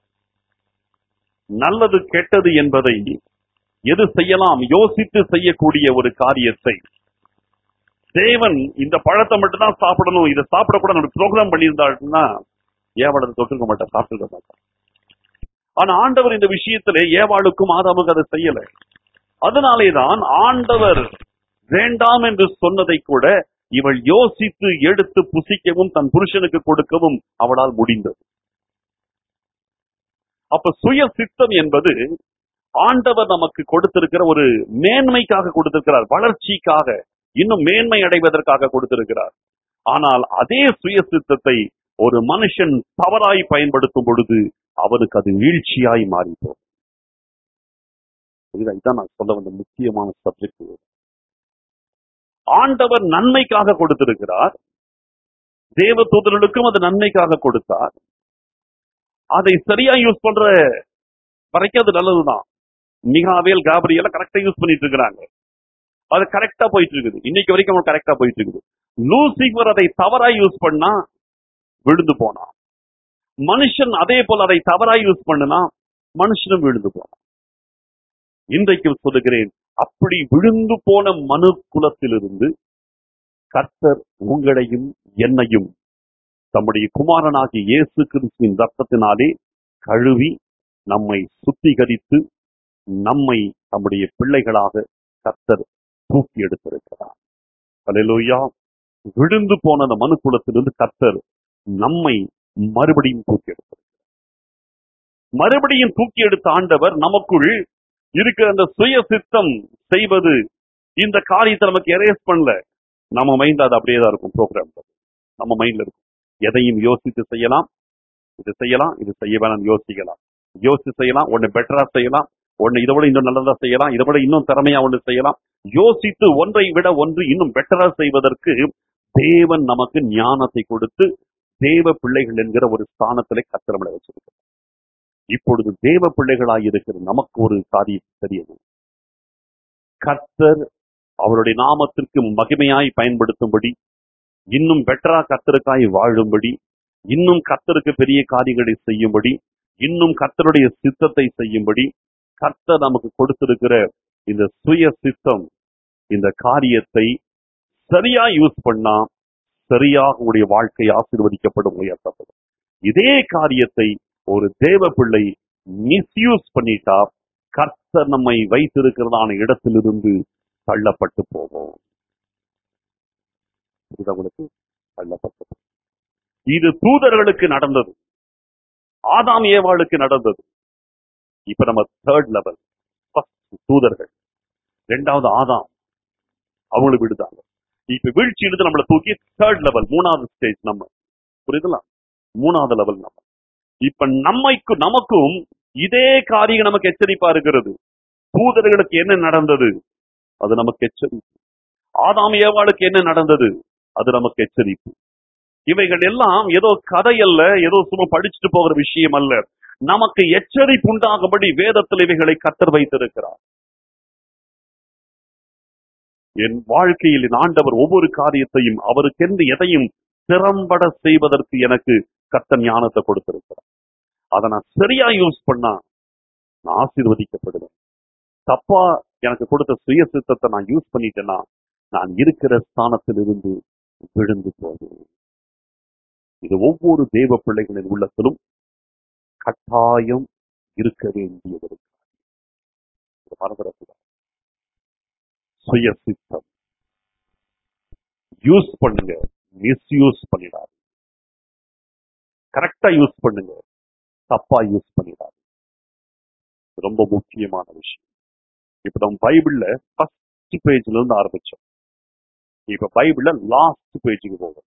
நல்லது கெட்டது என்பதை எது செய்யலாம் யோசித்து செய்யக்கூடிய ஒரு காரியத்தை தேவன் இந்த பழத்தை மட்டும்தான் சாப்பிடணும், இதை சாப்பிடக்கூட நம்ம ப்ரோக்ராம் பண்ணியிருந்தாருன்னா ஏவாளை தொட்டிருக்க மாட்டார், சாப்பிட்டுருக்க மாட்டார். ஆனா ஆண்டவர் இந்த விஷயத்திலே ஏவாளுக்கும் ஆதாமுக்கு அதை செய்யல. அதனாலேதான் ஆண்டவர் வேண்டாம் என்று சொன்னதை கூட இவள் யோசித்து எடுத்து புசிக்கவும் தன் புருஷனுக்கு கொடுக்கவும் அவளால் முடிந்தது. அப்ப சுய சித்தம் என்பது ஆண்டவர் நமக்கு கொடுத்திருக்கிற ஒரு மேன்மைக்காக கொடுத்திருக்கிறார், வளர்ச்சிக்காக, இன்னும் மேன்மை அடைவதற்காக கொடுத்திருக்கிறார். ஆனால் அதே சுய சித்தத்தை ஒரு மனுஷன் தவறாய் பயன்படுத்தும் பொழுது அவனுக்கு அது வீழ்ச்சியாய் மாறிப்போம். இதுதான் நான் சொல்ல வந்த முக்கியமான சப்ஜெக்ட். ஆண்டவர் நன்மைக்காக கொடுத்திருக்கிறார், தேவதூதர்களுக்கும் அது நன்மைக்காக கொடுத்தார். அதை சரியா யூஸ் பண்ற வரைக்கும் அது நல்லதுதான். மிகாவேல் காபிரியல கரெக்டா யூஸ் பண்ணிட்டு இருக்கிறாங்க. அது கரெக்டா போயிட்டு இருக்குது. இன்னைக்கு வரைக்கும் கரெக்டா போயிட்டு இருக்குது. லூசிபர் அதை தவறா யூஸ் பண்ணா விழுந்து போனான். மனுஷன் அதே போல அதை தவறா யூஸ் பண்ணனா மனுஷனும் விழுந்து போனான். இன்றைக்கு சொல்லுகிறேன், அப்படி விழுந்து போன மனு குலத்திலிருந்து கர்த்தர் உங்களையும் என்னையும் தம்முடைய குமாரனாகிய இயேசு கிறிஸ்துவின் ரத்தத்தினாலே கழுவி நம்மை சுத்திகரித்து நம்மை தம்முடைய பிள்ளைகளாக கர்த்தர் தூக்கி எடுத்திருக்கிறார். அல்லேலூயா. விழுந்து போன அந்த மனு குலத்திலிருந்து கர்த்தர் நம்மை மறுபடியும் தூக்கி எடுத்தார். மறுபடியும் தூக்கி எடுத்த ஆண்டவர் நமக்குள் இருக்கிற அந்த சுய சித்தம் செய்வது, இந்த காரியத்தை நமக்கு எரேஸ் பண்ணல. நம்ம மைண்ட் அது அப்படியே தான் இருக்கும். ப்ரோக்ராம் நம்ம மைண்ட்ல இருக்கும். எதையும் யோசித்து செய்யலாம், இது செய்யலாம், இது செய்ய வேணாம் யோசிக்கலாம். யோசித்து செய்யலாம், ஒன்னு பெட்டரா செய்யலாம், ஒன்னு இதை விட இன்னும் நல்லதா செய்யலாம், இதை விட இன்னும் திறமையா ஒன்று செய்யலாம். யோசித்து ஒன்றை விட ஒன்று இன்னும் பெட்டரா செய்வதற்கு தேவன் நமக்கு ஞானத்தை கொடுத்து தேவ பிள்ளைகள் என்கிற ஒரு ஸ்தானத்திலே கத்திரமிட வச்சிருக்கிறார். இப்பொழுது தேவ பிள்ளைகளாய் இருக்கிற நமக்கு ஒரு காரியம் தெரியுது. கர்த்தர் அவருடைய நாமத்திற்கு மகிமையாய் பயன்படுத்தும்படி, இன்னும் பெட்டரா கர்த்தருக்காய் வாழும்படி, இன்னும் கர்த்தருக்கு பெரிய காரியங்களை செய்யும்படி, இன்னும் கர்த்தருடைய சித்தத்தை செய்யும்படி கர்த்தர் நமக்கு கொடுத்திருக்கிற இந்த சுய சித்தம், இந்த காரியத்தை சரியா யூஸ் பண்ணா சரியாக உங்களுடைய வாழ்க்கை ஆசீர்வதிக்கப்படும், உயர்த்தப்படும். இதே காரியத்தை ஒரு தேவ பிள்ளை மிஸ்யூஸ் பண்ணிட்டா கர்த்தர் நம்மை வைத்திருக்கிறதான இடத்திலிருந்து தள்ளப்பட்டு போவோம். உங்களுக்கு தள்ளப்பட்டது. இது தூதர்களுக்கு நடந்தது, ஆதாம் ஏவாளுக்கு நடந்தது. இப்ப நம்ம தேர்ட் லெவல், தூதர்கள், இரண்டாவது ஆதாம், அவங்களுக்கு விடுதாங்க. இப்ப வீழ்ச்சி எடுத்து நம்மளை தூக்கி தேர்ட் லெவல், மூணாவது ஸ்டேஜ் நம்ம, புரியுதுங்களா? மூணாவது லெவல் நம்ம. இப்ப நமக்கும் இதே காரியம் நமக்கு எச்சரிப்பா இருக்கிறது. தூதர்களுக்கு என்ன நடந்தது அது நமக்கு எச்சரிப்பு. ஆதாம் ஏவாளுக்கு என்ன நடந்தது அது நமக்கு எச்சரிப்பு. இவைகள் எல்லாம் ஏதோ கதை அல்ல, ஏதோ சும்மா படிச்சுட்டு போகிற விஷயம் அல்ல. நமக்கு எச்சரிப்பு உண்டாகும்படி வேதத்தில் இவைகளை கர்த்தர் வைத்திருக்கிறார். என் வாழ்க்கையில் என் ஆண்டவர் ஒவ்வொரு காரியத்தையும் அவருக்கென்று எதையும் திறம்பட செய்வதற்கு எனக்கு கர்த்தர் ஞானத்தை கொடுத்திருக்கிறார். அதை நான் சரியா யூஸ் பண்ணா நான் ஆசீர்வதிக்கப்படுவேன். தப்பா எனக்கு கொடுத்த சுய சித்தத்தை நான் யூஸ் பண்ணிட்டேன்னா நான் இருக்கிற ஸ்தானத்தில் இருந்து விழுந்து போவேன். இது ஒவ்வொரு தேவ பிள்ளைகளின் உள்ளத்திலும் கட்டாயம் இருக்க வேண்டியது. மறந்துடக்கூடாது. சுய சித்தம் யூஸ் பண்ணுங்க, மிஸ்யூஸ் பண்ணிடாது. கரெக்டா யூஸ் பண்ணுங்க, தப்பா யூஸ் பண்ணிடாது. ரொம்ப முக்கியமான விஷயம். இப்ப நம்ம பைபிள்ல ஃபர்ஸ்ட் பேஜ்ல இருந்து ஆரம்பிச்சோம். இப்ப பைபிள்ல லாஸ்ட் பேஜுக்கு போவோம்.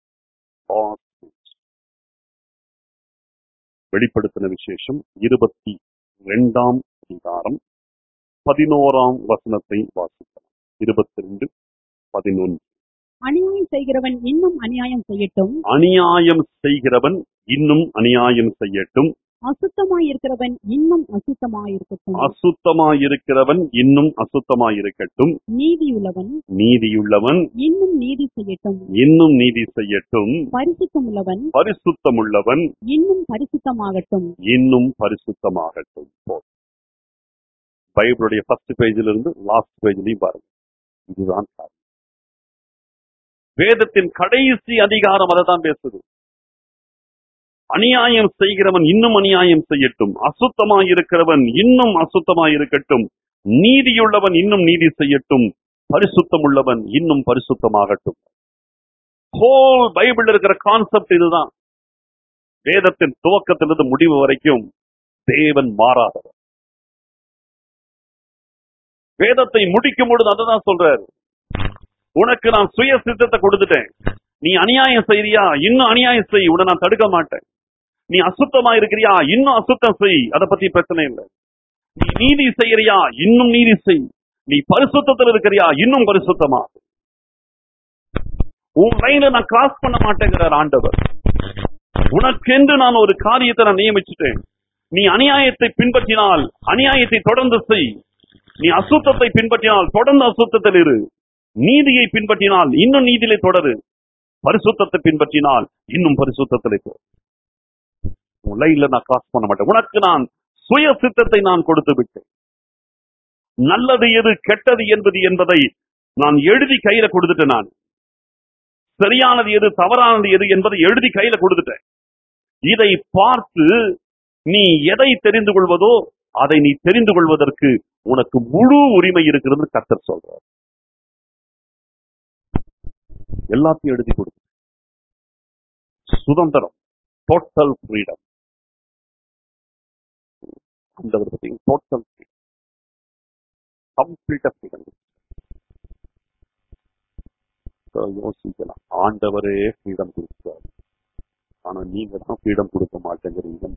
வெளிப்படுத்தின விசேஷம் 22ஆம் அதிகாரம் 11ஆம் வசனத்தை வாசிக்கலாம். 22:11. அநியாயம் செய்கிறவன் இன்னும் அநியாயம் செய்யட்டும், அநியாயம் செய்கிறவன் இன்னும் அநியாயம் செய்யட்டும், அசுத்தமாயிருக்கிறவன் இன்னும் அசுத்தமாயிருக்கட்டும், அசுத்தமாயிருக்கிறவன் இன்னும் அசுத்தமாயிருக்கட்டும், நீதியுள்ளவன் நீதியுள்ளவன் இன்னும் நீதி செய்யட்டும், இன்னும் நீதி செய்யட்டும், பரிசுத்தமுள்ளவன் பரிசுத்தமுள்ளவன் இன்னும் பரிசுத்தமாகட்டும். இன்னும் பரிசுத்தமாகட்டும். பைபிளுடைய ஃபர்ஸ்ட் பேஜில் இருந்து லாஸ்ட் பேஜ்லையும் பாருங்க. இதுதான் காரணம். வேதத்தின் கடைசி அதிகாரம் அதை தான் பேசுது. அநியாயம் செய்கிறவன் இன்னும் அநியாயம் செய்யட்டும், அசுத்தமாயிருக்கிறவன் இன்னும் அசுத்தமாயிருக்கட்டும், நீதியுள்ளவன் இன்னும் நீதி செய்யட்டும், பரிசுத்தம் உள்ளவன் இன்னும் பரிசுத்தமாகட்டும். ஹோல் பைபிள் இருக்கிற கான்செப்ட் இதுதான். வேதத்தின் துவக்கத்திலிருந்து முடிவு வரைக்கும் தேவன் மாறாதவர். வேதத்தை முடிக்கும் பொழுது அதுதான் சொல்றாரு, உனக்கு நான் சுய சித்தத்தை கொடுத்துட்டேன். நீ அநியாயம் செய்யறியா, இன்னும் அநியாயம் செய், உன்னை நான் தடுக்க மாட்டேன். நீ அசுத்தமா இருக்கிறியா, இன்னும் அசுத்தம் செய், அதை பத்தி பிரச்சனை இல்லை. நீ நீதி செய்யறியா, இன்னும் நீதி செய். நீ பரிசுத்தத்தில் இருக்கிறியா, இன்னும் பரிசுத்தமா. உன் லைனை நான் கிராஸ் பண்ண மாட்டேங்கிறார் ஆண்டவர். உனக்கென்று நான் ஒரு காரியத்தை நான் நியமிச்சுட்டேன். நீ அநியாயத்தை பின்பற்றினால் அநியாயத்தை தொடர்ந்து செய். நீ அசுத்தத்தை பின்பற்றினால் தொடர்ந்து அசுத்தத்தில் இரு. நீதியை பின்பற்றினால் இன்னும் நீதியிலே தொடரு. பரிசுத்தத்தை பின்பற்றினால் இன்னும் பரிசுத்தத்திலே போ. உன் லைன்ல நான் கிராஸ் பண்ண மாட்டேன். உனக்கு நான் சுய சித்தத்தை நான் கொடுத்து விட்டேன். நல்லது எது கெட்டது என்பதை நான் எழுதி கையில கொடுத்துட்டேன். நான் சரியானது எது தவறானது எது என்பதை எழுதி கையில கொடுத்துட்டேன். இதை பார்த்து நீ எதை தெரிந்து கொள்வதோ அதை நீ தெரிந்து கொள்வதற்கு உனக்கு முழு உரிமை இருக்கிறது கர்த்தர் சொல்றார். எல்லாத்தையும் எழுதி கொடுத்து சுதந்திரம், டோட்டல் ஃப்ரீடம். ஆண்டவர் பார்த்தீங்க, டோட்டல் ஃப்ரீடம், கம்ப்ளீட்டா ஃப்ரீடம். யோசிக்கலாம், ஆண்டவரே ஃப்ரீடம் கொடுக்கிறார், ஆனா நீங்க தான் ஃப்ரீடம் கொடுக்க மாட்டேங்கிறீங்க.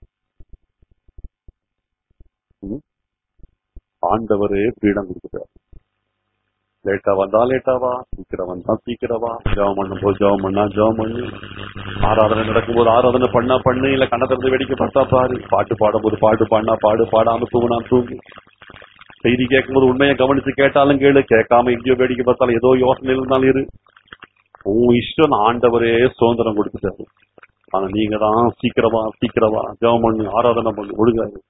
ஆண்டவரே ஃப்ரீடம் கொடுக்கிறார். லேட்டா வந்தா லேட்டாவா, சீக்கிரம் வந்தா சீக்கிரவா, ஜெபம் பண்ணும்போது ஜெபம் பண்ணா ஜெபம் பண்ணு, ஆராதனை நடக்கும்போது ஆராதனை பண்ணா பண்ணு, இல்ல கண்ணத்திலிருந்து வேடிக்கை பார்த்தா பாரு, பாட்டு பாடும்போது பாட்டு பாடினா பாடு, பாடாம தூங்கினா தூங்கு, செய்தி கேட்கும்போது உண்மையை கவனிச்சு கேட்டாலும் கேளு, கேட்காம எங்கேயோ வேடிக்கை பார்த்தாலும் ஏதோ யோசனை இருந்தாலும் இரு. உன் இஷ்டம். ஆண்டவரே சுதந்திரம் கொடுத்துட்டாரு, ஆனா நீங்க தான் சீக்கிரமா ஜெபம் பண்ணு, ஆராதனை பண்ணு, ஒழுங்காரு.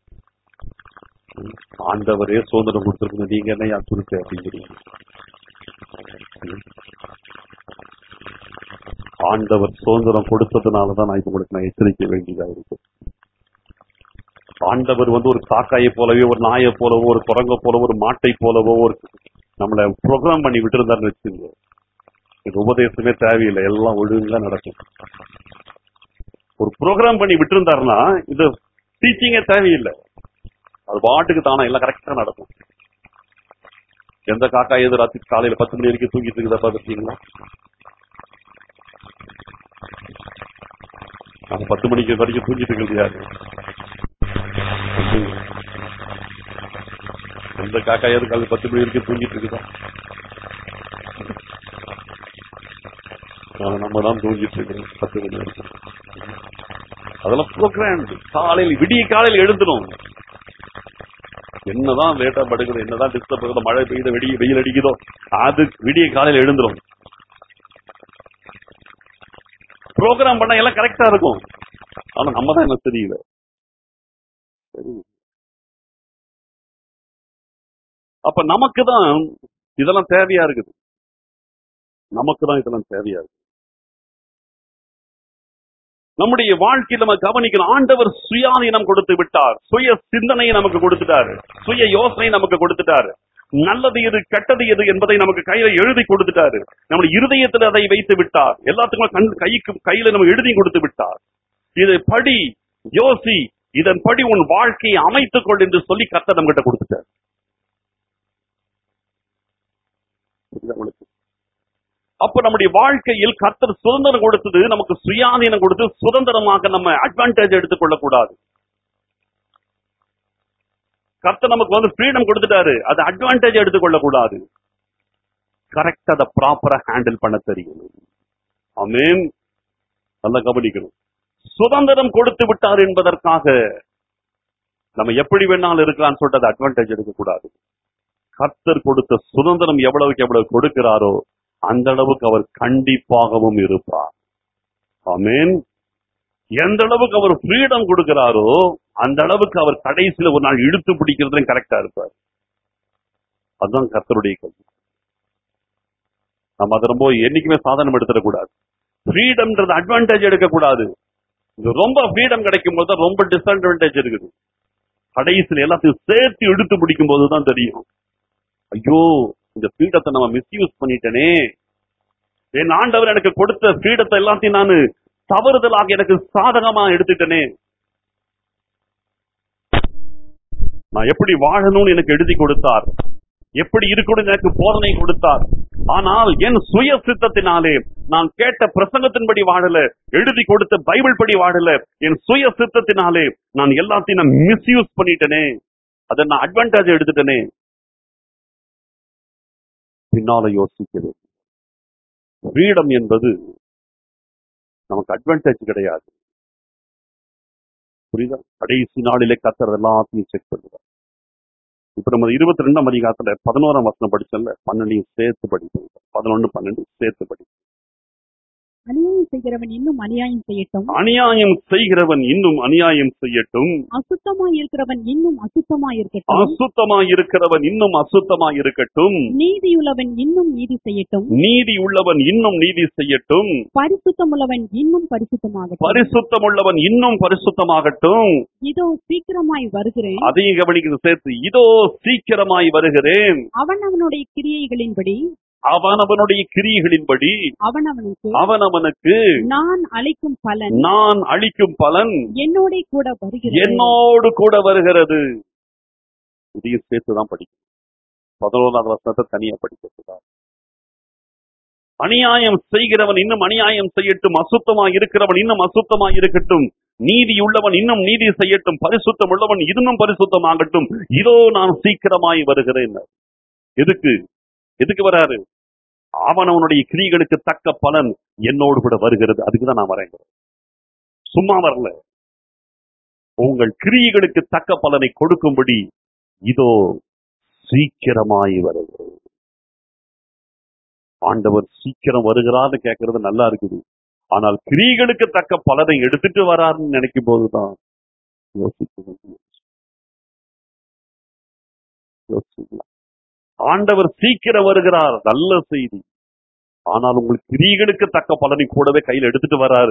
ஆண்டவரே சுதந்திரம் கொடுத்துருக்கு, நீங்க என்ன யார் குறிச்சு அப்படிங்கிறீங்க? ஆண்டவர் சுதந்திரம் கொடுத்ததுனாலதான் நான் உங்களுக்கு நான் எச்சரிக்க வேண்டியதா இருக்கு. ஆண்டவர் ஒரு காக்காயை போலவே, ஒரு நாயை போலவோ, ஒரு குரங்க போலவோ, ஒரு மாட்டை போலவோ ஒரு நம்மளை ப்ரோக்ராம் பண்ணி விட்டு இருந்தாருன்னு வச்சுங்க, இது உபதேசமே தேவையில்லை, எல்லாம் ஒழுங்கா நடக்கும். ஒரு ப்ரோக்ராம் பண்ணி விட்டு இருந்தாருன்னா இது டீச்சிங்கே தேவையில்லை, அது பாட்டுக்கு தானா எல்லாம் கரெக்டா நடக்கும். எந்த காக்கா எது ராத்திரி காலையில 10 மணி வரைக்கும் தூங்கிட்டு இருக்குதா பாத்துருக்கீங்களா? நாங்க 10 மணிக்கு வரைக்கும் தூங்கிட்டு இருக்கிறது யாரு? எந்த காக்கா எது காலையில் 10 மணி வரைக்கும் தூங்கிட்டு இருக்குதா? நம்ம தான் தூங்கிட்டு இருக்கிறோம் 10 மணி வரைக்கும். அதெல்லாம் ப்ரோக்ராம். காலையில் விடிய காலையில் எழுந்தணும். என்னதான் லேட்டா படுக்குது, என்னதான் டிஸ்டர்ப் ஆகுதோ, மழை பெய்யுதோ, வெயில் அடிக்குதோ, அது விடிய காலையில் எழுந்துரும். ப்ரோக்ராம் பண்ண எல்லாம் கரெக்டா இருக்கும், ஆனா நம்ம தான் என்ன தெரியல. அப்ப நமக்கு தான் இதெல்லாம் தேவையா இருக்குது, நமக்கு தான் இதெல்லாம் தேவையா இருக்கு. நம்முடைய வாழ்க்கையில் நம்ம கவனிக்கணும், ஆண்டவர் சுயாதீனம் கொடுத்து விட்டார், சுய சிந்தனையை நமக்கு கொடுத்துட்டாரு, சுய யோசனை நமக்கு கொடுத்துட்டாரு, நல்லது எது கெட்டது எது என்பதை நமக்கு கையில எழுதி கொடுத்துட்டாரு, நம்முடைய இருதயத்தில் அதை வைத்து விட்டார், எல்லாத்துக்கும் கையில நம்ம எழுதி கொடுத்து விட்டார். இதை படி, யோசி, இதன்படி உன் வாழ்க்கையை அமைத்துக் கொள் என்று சொல்லி கர்த்தர் நம்ம கிட்ட கொடுத்துட்டார். அப்ப நம்முடைய வாழ்க்கையில் கர்த்தர் சுதந்திரம் கொடுத்தது, நமக்கு சுயாதீனம் கொடுத்து சுதந்திரமாக நம்ம அட்வான்டேஜ் எடுத்துக்கொள்ள கூடாது. கர்த்தர் நமக்கு ஃப்ரீடம் கொடுத்துட்டாரு, அது அட்வான்டேஜ் எடுத்துக்கொள்ள கூடாது. கரெக்டா அதை ப்ராப்பரா ஹேண்டில் பண்ண தெரியணும். ஆமென். நல்லா கவனிக்கணும். சுதந்திரம் கொடுத்து விட்டார் என்பதற்காக நம்ம எப்படி வேணாலும் இருக்கலாம்னு சொல்லிட்டு அதை அட்வான்டேஜ் எடுக்கக்கூடாது. கர்த்தர் கொடுத்த சுதந்திரம் எவ்வளவுக்கு எவ்வளவு கொடுக்கிறாரோ அந்த அளவுக்கு அவர் கண்டிப்பாகவும் இருப்பார். ஆமென். எந்த அளவுக்கு அவர் ஃப்ரீடம் கொடுக்கிறாரோ அந்த அளவுக்கு அவர் கடைசியில ஒரு நாள் இழுத்து பிடிக்கிறதுல கரெக்டா இருப்பார். அதுதான் கர்த்தருடைய கல்வி. நம்ம அதை ரொம்ப என்னைக்குமே சாதனம் எடுத்துடக்கூடாது. ஃப்ரீடம்ன்றது அட்வான்டேஜ் எடுக்கக்கூடாது. ரொம்ப ஃப்ரீடம் கிடைக்கும் போது ரொம்ப டிஸ்அட்வான்டேஜ் இருக்குது. கடைசியில் எல்லாத்தையும் சேர்த்து இழுத்து பிடிக்கும் போதுதான் தெரியும், ஐயோ இந்த ஃப்ரீடத்தை நம்ம மிஸ்யூஸ் பண்ணிட்டேனே, என் ஆண்டவர் எனக்கு கொடுத்த ஃப்ரீடத்தை எல்லாத்தையும் நான் தவறுதலாக எனக்கு சாதகமா எடுத்துட்டேனே, நான் எப்படி வாழணும்னு எனக்கு எழுதி கொடுத்தார், எப்படி இருக்கணும்னு எனக்கு போதனை கொடுத்தார். ஆனால் என் சுய சித்தத்தினாலே நான் கேட்ட பிரசங்கத்தின்படி வாழல, எழுதி கொடுத்த பைபிள் படி வாழல, என் சுய சித்தத்தினாலே நான் எல்லாத்தையும் நான் மிஸ்யூஸ் பண்ணிட்டேனே, அதை நான் அட்வான்டேஜ் எடுத்துட்டேனே. பின்னால யோசிக்கிறது, ஃப்ரீடம் என்பது நமக்கு அட்வான்டேஜ் கிடையாது. புரியுதா? கடைசி நாளிலே கர்த்தர் எல்லாத்தையும் செக் பண்ணுவார். இப்ப நம்ம 22ஆம் அதிகாரத்துல 11ஆம் வசனம் படிச்சோம்ல, 12 சேர்த்து படிப்போம். 11, 12 சேர்த்து படிப்போம். அநியாயம் செய்கிறவன் இன்னும் அநியாயம் செய்யட்டும். அநியாயம் செய்கிறவன் இன்னும் அநியாயம் செய்யட்டும். அசுத்தமாய் இருக்கிறவன் இன்னும் அசுத்தமாய் இருக்கட்டும். அசுத்தமாய் இருக்கிறவன் இன்னும் அசுத்தமாய் இருக்கட்டும். நீதியுள்ளவன் இன்னும் நீதி செய்யட்டும். நீதி உள்ளவன் இன்னும் நீதி செய்யட்டும். பரிசுத்தமுள்ளவன் இன்னும் பரிசுத்தமாகட்டும். பரிசுத்தம் உள்ளவன் இன்னும் பரிசுத்தமாகட்டும். இதோ சீக்கிரமாய் வருகிறேன். அதையும் கவனிக்கிறது சேர்த்து, இதோ சீக்கிரமாய் வருகிறேன். அவனவனுடைய கிரியைகளின்படி அவனவனுடைய கிரியைகளின்படி அவனவனுக்கு நான் அளிக்கும் பலன் நான் அளிக்கும் பலன் என்னோட கூட வருகிறது. என்னோடு கூட வருகிறது. இதையும் சேர்த்துதான் படிக்கும். 11ஆவது வசனத்தை தனியா படிக்கிறார். அநியாயம் செய்கிறவன் இன்னும் அநியாயம் செய்யட்டும். அசுத்தமாய் இருக்கிறவன் இன்னும் அசுத்தமாய் இருக்கட்டும். நீதி உள்ளவன் இன்னும் நீதி செய்யட்டும். பரிசுத்தம் உள்ளவன் இன்னும் பரிசுத்தமாகட்டும். இதோ நான் சீக்கிரமாய் வருகிறேன். எதுக்கு வராரு? அவனவனுடைய கிரியைகளுக்கு தக்க பலன் என்னோடு கூட வருகிறது. அதுக்குதான் நான் வரேன். சும்மா வரல. உங்கள் கிரியைகளுக்கு தக்க பலனை கொடுக்கும்படி இதோ சீக்கிரமாய் வருகிறது. ஆண்டவர் சீக்கிரம் வருகிறான்னு கேட்கறது நல்லா இருக்குது. ஆனால் கிரியைகளுக்கு தக்க பலனை எடுத்துட்டு வராருன்னு நினைக்கும் போதுதான் யோசிக்கலாம். ஆண்டவர் சீக்கிரம் வருகிறார், நல்ல செய்தி. ஆனால் உங்கள் கிரியைகளுக்கு தக்க பலனை கூடவே கையில் எடுத்துட்டு வராரு.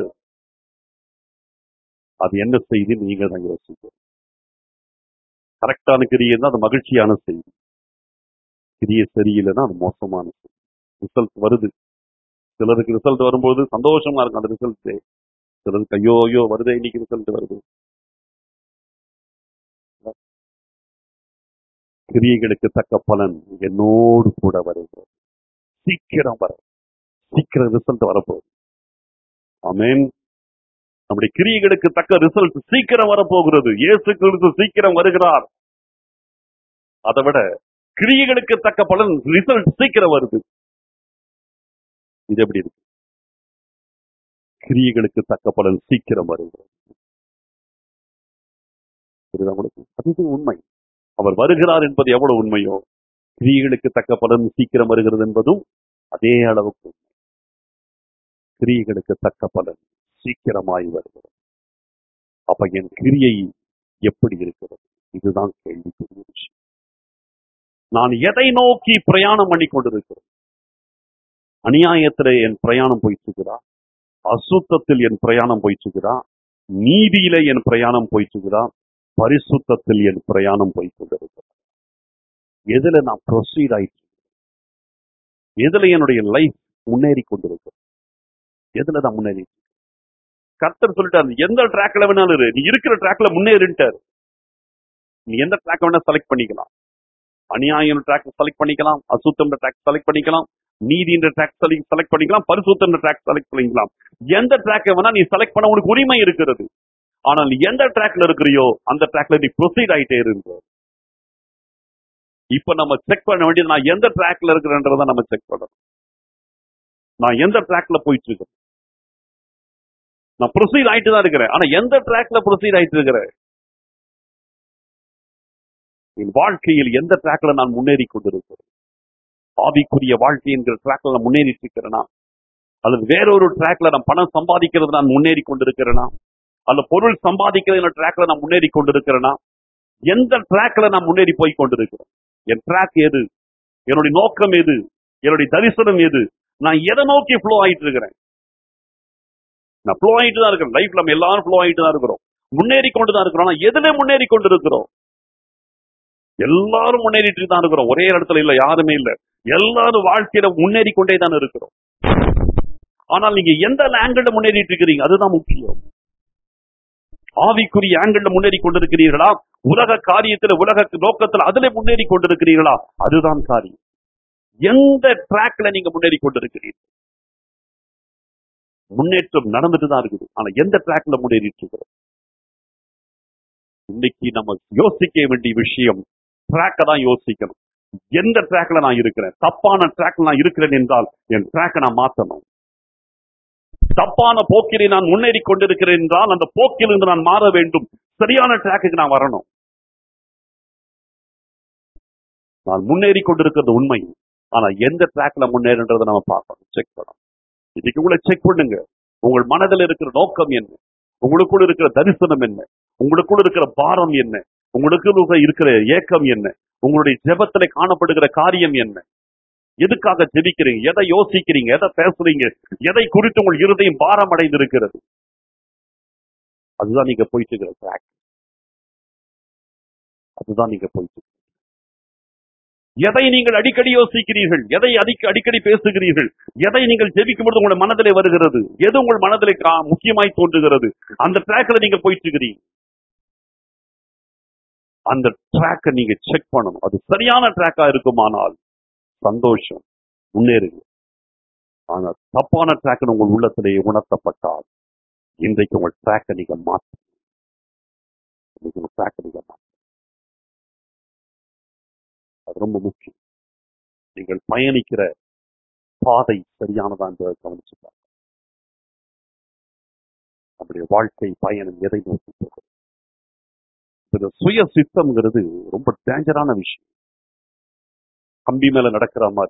அது என்ன செய்தி? நீங்க தான் யோசிக்கணும். கரெக்டான கிரியை தான் அது மகிழ்ச்சியான செய்தி. கிரியை சரியில்லைன்னா அது மோசமான செய்தி. ரிசல்ட் வருது. சிலருக்கு ரிசல்ட் வரும்போது சந்தோஷமா இருக்கும் அந்த ரிசல்ட். சிலருக்கு ஐயோ வருதே இன்னைக்கு ரிசல்ட் வருது. கிரியைகளுக்கு தக்க பலன் என்னோடு கூட வருகிறது. சீக்கிரம் ரிசல்ட் வரப்போகுது. ஆமென். நம்முடைய கிரியைகளுக்கு தக்க ரிசல்ட் சீக்கிரம் வரப்போகிறது. இயேசு கிறிஸ்து சீக்கிரம் வருகிறார். அதை விட கிரியைகளுக்கு தக்க பலன் ரிசல்ட் சீக்கிரம் வருது. இது எப்படி இருக்கு? கிரியைகளுக்கு தக்க பலன் சீக்கிரம் வருகிறது. அது உண்மை. அவர் வருகிறார் என்பது எவ்வளவு உண்மையோ, கிரியைகளுக்கு தக்க பலன் சீக்கிரம் வருகிறது என்பதும் அதே அளவுக்கு. கிரியைகளுக்கு தக்க பலன் சீக்கிரமாய் வருகிறது. அப்ப என் கிரியை எப்படி இருக்கிறது? இதுதான் கேள்விக்குரிய விஷயம். நான் எதை நோக்கி பிரயாணம் பண்ணி கொண்டிருக்கிறேன்? அநியாயத்திலே என் பிரயாணம் போயிட்டு இருக்கிறா? அசுத்தத்தில் என் பிரயாணம் போயிட்டு இருக்கிறா? நீதியிலே என் பிரயாணம் போயிட்டு இருக்கிறா? பரிசுத்தத்தில் என் பிரயாணம் போய் கொண்டிருக்கிறது? எதுல நான் ப்ரொசீட் ஆயிட்டு? எதுல என்னுடைய லைஃப் முன்னேறி கொண்டிருக்கிறது? எதுல நான் முன்னேறி? கர்த்தர் சொல்லிட்டாரு, எந்த ட்ராக்ல வேணாலும் இரு, நீ இருக்கிற ட்ராக்ல முன்னேறிட்டாரு. நீ எந்த ட்ராக் வேணா செலக்ட் பண்ணிக்கலாம். அநியாயம் ட்ராக் செலக்ட் பண்ணிக்கலாம், அசுத்தம் ட்ராக் செலக்ட் பண்ணிக்கலாம், நீதின்ற ட்ராக் செலக்ட் பண்ணிக்கலாம், பரிசுத்தம் ட்ராக் செலக்ட் பண்ணிக்கலாம். எந்த ட்ராக்கை வேணா நீ செலக்ட் பண்ண உனக்கு உரிமை இருக்கிறது. ஆனால் நீ எந்த ட்ராக்ல இருக்கிறியோ அந்த ட்ராக்ல நீ ப்ரொசீட் ஆயிட்டே இருக்க. இப்ப நம்ம செக் பண்ண வேண்டியது, நான் எந்த ட்ராக்ல இருக்கிறேன்றத நம்ம செக் பண்ணணும். நான் எந்த ட்ராக்ல போயிட்டு இருக்கேன்? நான் ப்ரொசீட் ஆயிட்டு தான் இருக்கிறேன். ஆனா எந்த ட்ராக்ல ப்ரொசீட் ஆயிட்டு இருக்கிறேன்? என் வாழ்க்கையில் எந்த ட்ராக்ல நான் முன்னேறி கொண்டிருக்கிறேன்? ஆவிக்குரிய வாழ்க்கை என்கிற ட்ராக்ல நான் முன்னேறிட்டு இருக்கிறேனா? அல்லது வேறொரு ட்ராக்ல நான் பணம் சம்பாதிக்கிறது நான் முன்னேறி கொண்டிருக்கிறேனா? அல்ல பொருள் சம்பாதிக்கிற ட்ராக்ல நான் முன்னேறி கொண்டிருக்கிறேனா? எந்த ட்ராக்ல நான் முன்னேறி போய் கொண்டிருக்கிறேன்? என் ட்ராக் எது? என்னுடைய நோக்கம் எது? என்னுடைய தரிசனம் எது? நான் எதை நோக்கி ஃப்ளோ ஆயிட்டு இருக்கிறேன்? நான் ஃப்ளோ ஆயிட்டு தான் இருக்கிறேன். லைஃப்ல நம்ம எல்லாரும் ஃப்ளோ ஆயிட்டு தான் இருக்கிறோம், முன்னேறி கொண்டு தான் இருக்கிறோம். ஆனா எதுல முன்னேறி கொண்டு இருக்கிறோம்? எல்லாரும் முன்னேறிட்டு தான் இருக்கிறோம். ஒரே இடத்துல இல்ல, யாருமே இல்ல. எல்லாரும் வாழ்க்கையில முன்னேறி கொண்டே தான் இருக்கிறோம். ஆனால் நீங்க எந்த ஆங்கிள் முன்னேறிட்டு இருக்கிறீங்க? அதுதான் முக்கியம். ஆவிக்குரிய ஆங்கிள் முன்னேறி கொண்டிருக்கிறீர்களா? உலக காரியத்துல, உலக நோக்கத்துல அதுல முன்னேறி கொண்டிருக்கிறீர்களா? அதுதான் காரியம். எந்த ட்ராக்ல நீங்க முன்னேறி கொண்டிருக்கிறீர்கள்? முன்னேற்றம் நடந்துட்டு தான் இருக்குது. ஆனா எந்த ட்ராக்ல முன்னேறிட்டு இருக்கிறோம்? இன்னைக்கு நம்ம யோசிக்க வேண்டிய விஷயம், ட்ராக்க தான் யோசிக்கணும். எந்த ட்ராக்ல நான் இருக்கிறேன்? தப்பான ட்ராக்ல நான் இருக்கிறேன் என்றால் என் ட்ராக்கை நான் மாற்றணும். தப்பான போக்கிலே நான் முன்னேறி கொண்டிருக்கிறேன் என்றால் அந்த போக்கிலிருந்து நான் மாற வேண்டும். சரியான ட்ராக்குக்கு நான் வரணும். நான் முன்னேறி கொண்டிருக்கிறது உண்மை. ஆனா எந்த ட்ராக்ல முன்னேறன்றதை நம்ம பார்க்கணும், செக் பண்ணணும். இன்னைக்கு உங்களை செக் பண்ணுங்க. உங்கள் மனதில் இருக்கிற நோக்கம் என்ன? உங்களுக்குள்ள இருக்கிற தரிசனம் என்ன? உங்களுக்குள்ள இருக்கிற பாரம் என்ன? உங்களுக்கு இருக்கிற ஏக்கம் என்ன? உங்களுடைய ஜெபத்துல காணப்படுகிற காரியம் என்ன? எதுக்காக ஜெபிக்கிறீங்க? எதை யோசிக்கிறீங்க? எதை பேசுறீங்க? எதை குறித்து உங்கள் இருதயம் பாரம் அடைந்து இருக்கிறது? அதுதான் நீங்க போயிட்டு இருக்கிற ட்ராக். அதுதான் நீங்க போயிட்டு. எதை நீங்கள் அடிக்கடி யோசிக்கிறீர்கள்? எதை அடிக்கடி பேசுகிறீர்கள்? எதை நீங்கள் ஜெபிக்கும் பொழுது உங்கள் மனதிலே வருகிறது? எது உங்கள் மனதிலே முக்கியமாய் தோன்றுகிறது? அந்த ட்ராக்ல நீங்க போயிட்டு இருக்கிறீங்க. அந்த ட்ராக்கை நீங்க செக் பண்ணணும். அது சரியான ட்ராக்கா இருக்குமானால் சந்தோஷம், முன்னேறுங்க. ஆனா தப்பான ட்ராக் உங்கள் உள்ளத்திலே உணர்த்தப்பட்டால் இன்றைக்கு உங்கள் ட்ராக்கை நீங்க மாற்ற. அது ரொம்ப முக்கியம். நீங்கள் பயணிக்கிற பாதை சரியானதா என்று கவனிச்சுட்டாங்க. நம்முடைய வாழ்க்கை பயணம் எதை நோக்கி போகிறது? இந்த சுய சித்தம்ங்கிறது ரொம்ப டேஞ்சரான விஷயம். கம்பி மேல நடக்கிற மாதிரி.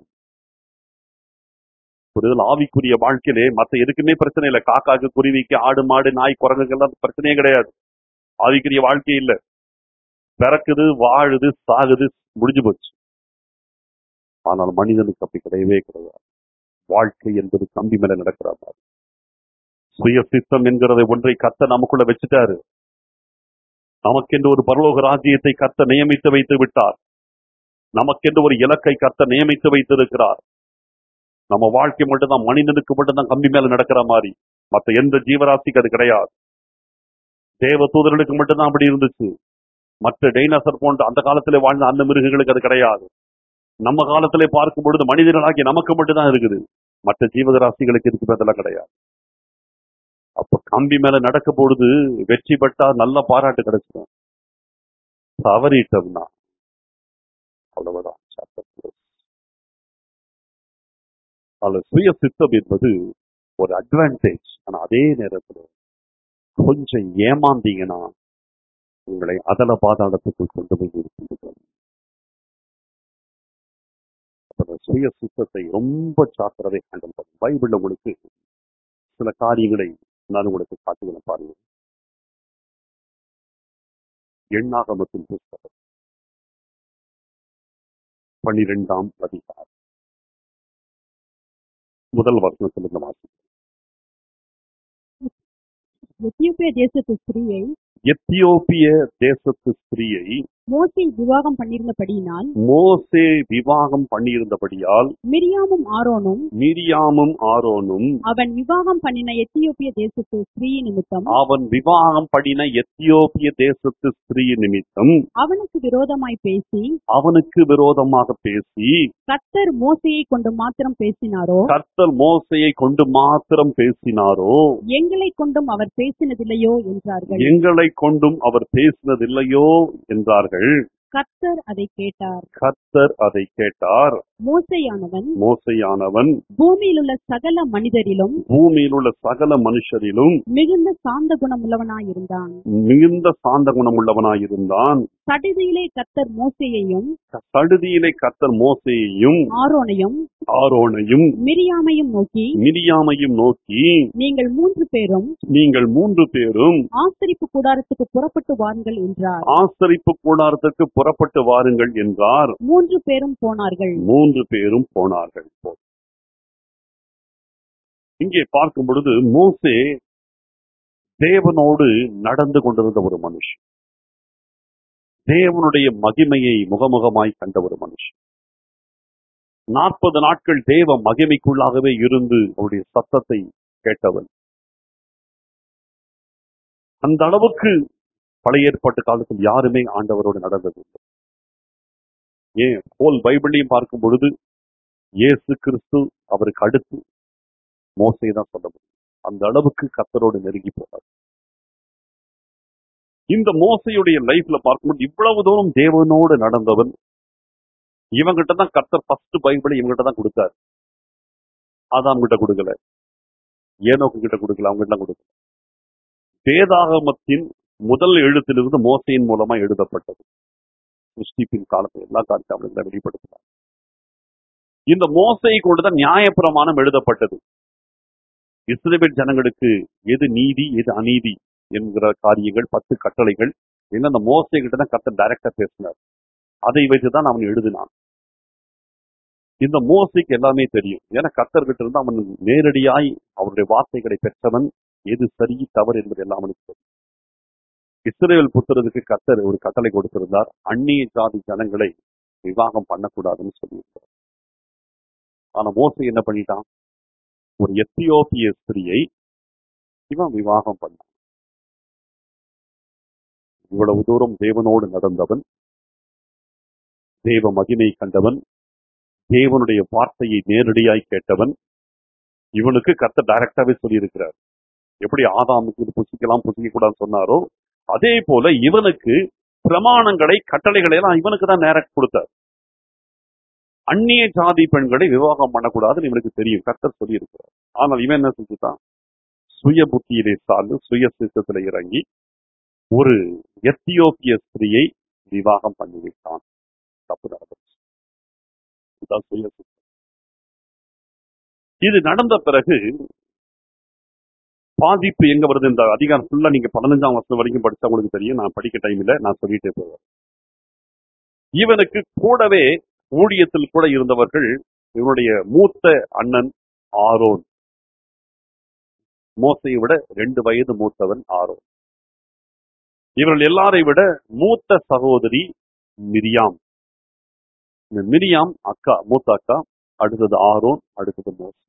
ஒரு ஆவிக்குரிய வாழ்க்கையிலே மற்ற எதுக்குமே பிரச்சனை இல்லை. காக்காக்கு, குருவிக்கு, ஆடு, மாடு, நாய், குரங்குகள்லாம் பிரச்சனையே கிடையாது. ஆவிக்குரிய வாழ்க்கை இல்லை. பிறக்குது, வாழுது, சாகுது, முடிஞ்சு போச்சு. ஆனால் மனிதனுக்கு அப்படி கிடையவே கிடையாது. வாழ்க்கை என்பது கம்பி மேல நடக்கிற மாதிரி. சுய சித்தம் என்கிறதை ஒன்றை கர்த்தர் நமக்குள்ள வச்சுட்டாரு. நமக்கென்று ஒரு பரலோக ராஜ்யத்தை கர்த்தர் நியமித்து வைத்து விட்டார். நமக்கென்று ஒரு இலக்கை கர்த்தர் நியமித்து வைத்திருக்கிறார். நம்ம வாழ்க்கை மட்டும்தான், மனிதனுக்கு மட்டும்தான் கம்பி மேல நடக்கிற மாதிரி. மற்ற எந்த ஜீவராசிக்கு அது கிடையாது. தேவ தூதர்களுக்கு மட்டும்தான் அப்படி இருந்துச்சு. மற்ற டைனோசர் போன்ற அந்த காலத்திலே வாழ்ந்த அந்த மிருகங்களுக்கு அது கிடையாது. நம்ம காலத்திலே பார்க்கும் பொழுது மனிதர்களாகிய நமக்கு மட்டும்தான் இருக்குது. மற்ற ஜீவராசிகளுக்கு இதுக்கு பதிலாக கிடையாது. அப்ப கம்பி மேல நடக்க பொழுது வெற்றி பெற்றா நல்ல பாராட்டு கிடைச்சிடும். தவறிட்டோம்னா அவ்வளவுதான். அதுல சுய சித்தம் என்பது ஒரு அட்வான்டேஜ். ஆனா அதே நேரத்தில் கொஞ்சம் ஏமாந்தீங்கன்னா உங்களை அதல பாதாளத்துக்குள் கொண்டு போய் நிறுத்திவிடும். சுய சித்தத்தை ரொம்ப ஜாக்கிரதை ஹேண்டில் பண்ணும். பைபிள்ல உங்களுக்கு சில காரியங்களை நான் உங்களுக்கு காட்டுகிறேன் பாருங்க. எண்ணாகமத்தின் புத்தகம் 12ஆம் அதிகாரம் முதல் வசனத்திலிருந்து வாசிக்கிறேன். எத்தியோப்பிய தேசத்து ஸ்திரீயை எத்தியோப்பிய தேசத்து ஸ்திரீயை மோசே விவாகம் பண்ணியிருந்தபடியினால் மிரியாமும் ஆரோனும் அவன் விவாகம் பண்ணின எத்தியோப்பிய தேசத்து ஸ்திரீ நிமித்தம் அவனுக்கு விரோதமாக பேசி கர்த்தர் மோசேயை கொண்டு மாத்திரம் பேசினாரோ எங்களை கொண்டும் அவர் பேசினதில்லையோ என்றார்கள். கர்த்தர் அதை கேட்டார். மோசேயானவன் பூமியில் உள்ள சகல மனுஷரிலும் மிகுந்த சாந்த குணமுள்ளவனாயிருந்தான். சடுதியிலே கர்த்தர் மோசேயையும் ஆரோனையும் மிரியாமையும் நோக்கி நீங்கள் மூன்று பேரும் ஆசரிப்பு கூடாரத்துக்கு புறப்பட்டு வாருங்கள் என்றார். மூன்று பேரும் போனார்கள். இங்கே பார்க்கும் பொழுது மோசே தேவனோடு நடந்து கொண்டிருந்த ஒரு மனுஷன். தேவனுடைய மகிமையை முகமுகமாய் கண்ட ஒரு மனுஷன். 40 நாட்கள் தேவ மகிமைக்குள்ளாகவே இருந்து அவருடைய சத்தத்தை கேட்டவன். அந்த அளவுக்கு பழைய ஏற்பாட்டு காலத்தில் யாருமே ஆண்டவரோடு நடந்ததில்லை. ஏன் ஹோல் பைபிளையும் பார்க்கும் பொழுது இயேசு கிறிஸ்து அவருக்கு அடுத்து மோசே தான் சொல்ல முடியும். அந்த அளவுக்கு கர்த்தரோடு நெருங்கி போனார். இந்த மோசையுடைய லைஃப்ல பார்க்கும்போது இவ்வளவு தூரம் தேவனோடு நடந்தவன். இவங்கிட்ட தான் கர்த்தர் ஃபர்ஸ்ட் பைபிளை இவங்கிட்ட தான் கொடுத்தார். ஆதாம் கிட்ட கொடுக்கல, ஏனோக்கு கிட்ட கொடுக்கல, அவங்க கிட்ட கொடுக்கல. வேதாகமத்தின் முதல் எழுத்திலிருந்து மோசையின் மூலமா எழுதப்பட்டது. சிருஷ்டிப்பின் காலத்தில் எல்லா காரியங்களும் வெளிப்படுத்தினார். இந்த மோசையை கொண்டுதான் நியாயப்பிரமாணம் எழுதப்பட்டது. இஸ்ரவேல் ஜனங்களுக்கு எது நீதி எது அநீதி என்கிற காரியங்கள் 10 கட்டளைகள் என்ன அந்த மோசை கிட்ட தான் கர்த்தர் டைரக்டா பேசினார். அதை வச்சுதான் அவன் எழுதினான். இந்த மோசைக்கு எல்லாமே தெரியும். ஏன்னா கர்த்தர்கிட்ட இருந்து அவன் நேரடியாய் அவருடைய வார்த்தைகளை பெற்றவன். எது சரி தவறு என்பது எல்லாம் அவனுக்கு தெரியும். இஸ்ரவேல் புத்திரருக்கு கர்த்தர் ஒரு கட்டளை கொடுத்திருந்தார். அந்நிய ஜாதி ஜனங்களை விவாகம் பண்ணக்கூடாதுன்னு சொல்லியிருந்தார். ஆனா மோசை என்ன பண்ணிட்டான்? ஒரு எத்தியோப்பிய ஸ்திரியை இவன் விவாகம் பண்ணான். இவ்வளவு தூரம் தேவனோடு நடந்தவன், தேவ மகிமை கண்டவன், தேவனுடைய வார்த்தையை நேரடியாய் கேட்டவன். இவனுக்கு கர்த்தர் டைரக்டாவே சொல்லியிருக்கிறார். எப்படி ஆதாமுக்கு இது புசிக்கலாம் புசிக்க கூடாதுன்னு சொன்னாரோ அதே போல இவனுக்கு பிரமாணங்களை கட்டளைகளை எல்லாம் இவனுக்கு தான் நேரக் கொடுத்தார். அந்நிய ஜாதி பெண்களை விவாகம் பண்ணக்கூடாதுன்னு இவனுக்கு தெரியும், கர்த்தர் சொல்லி இருக்கிறார். ஆனால் இவன் என்ன செஞ்சுட்டான்? சுய புத்தியிலே சார்ந்து சுய சித்தத்துல இறங்கி ஒரு எத்தியோப்பிய ஸ்திரியை விவாகம் பண்ணிவிட்டான். தப்பு நடந்துச்சு. இதுதான் சுய சித்தம். இது நடந்த பிறகு பாதிப்பு எங்க வருது? இந்த அதிகாரம் ஃபுல்லா நீங்க 15ஆம் வசனம் வரைக்கும் படிச்சா உங்களுக்கு தெரியும். நான் படிக்க டைம் இல்ல, நான் சொல்லிட்டே போவேன். இவனுக்கு கூடவே ஊழியத்தில் கூட இருந்தவர்கள், இவனுடைய மூத்த அண்ணன் ஆரோன், மோசையை விட 2 வயது மூத்தவன் ஆரோன். இவர்கள் எல்லாரை விட மூத்த சகோதரி மிரியாம். இந்த மிரியாம் அக்கா, மூத்த அக்கா. அடுத்தது ஆரோன், அடுத்தது மோசே.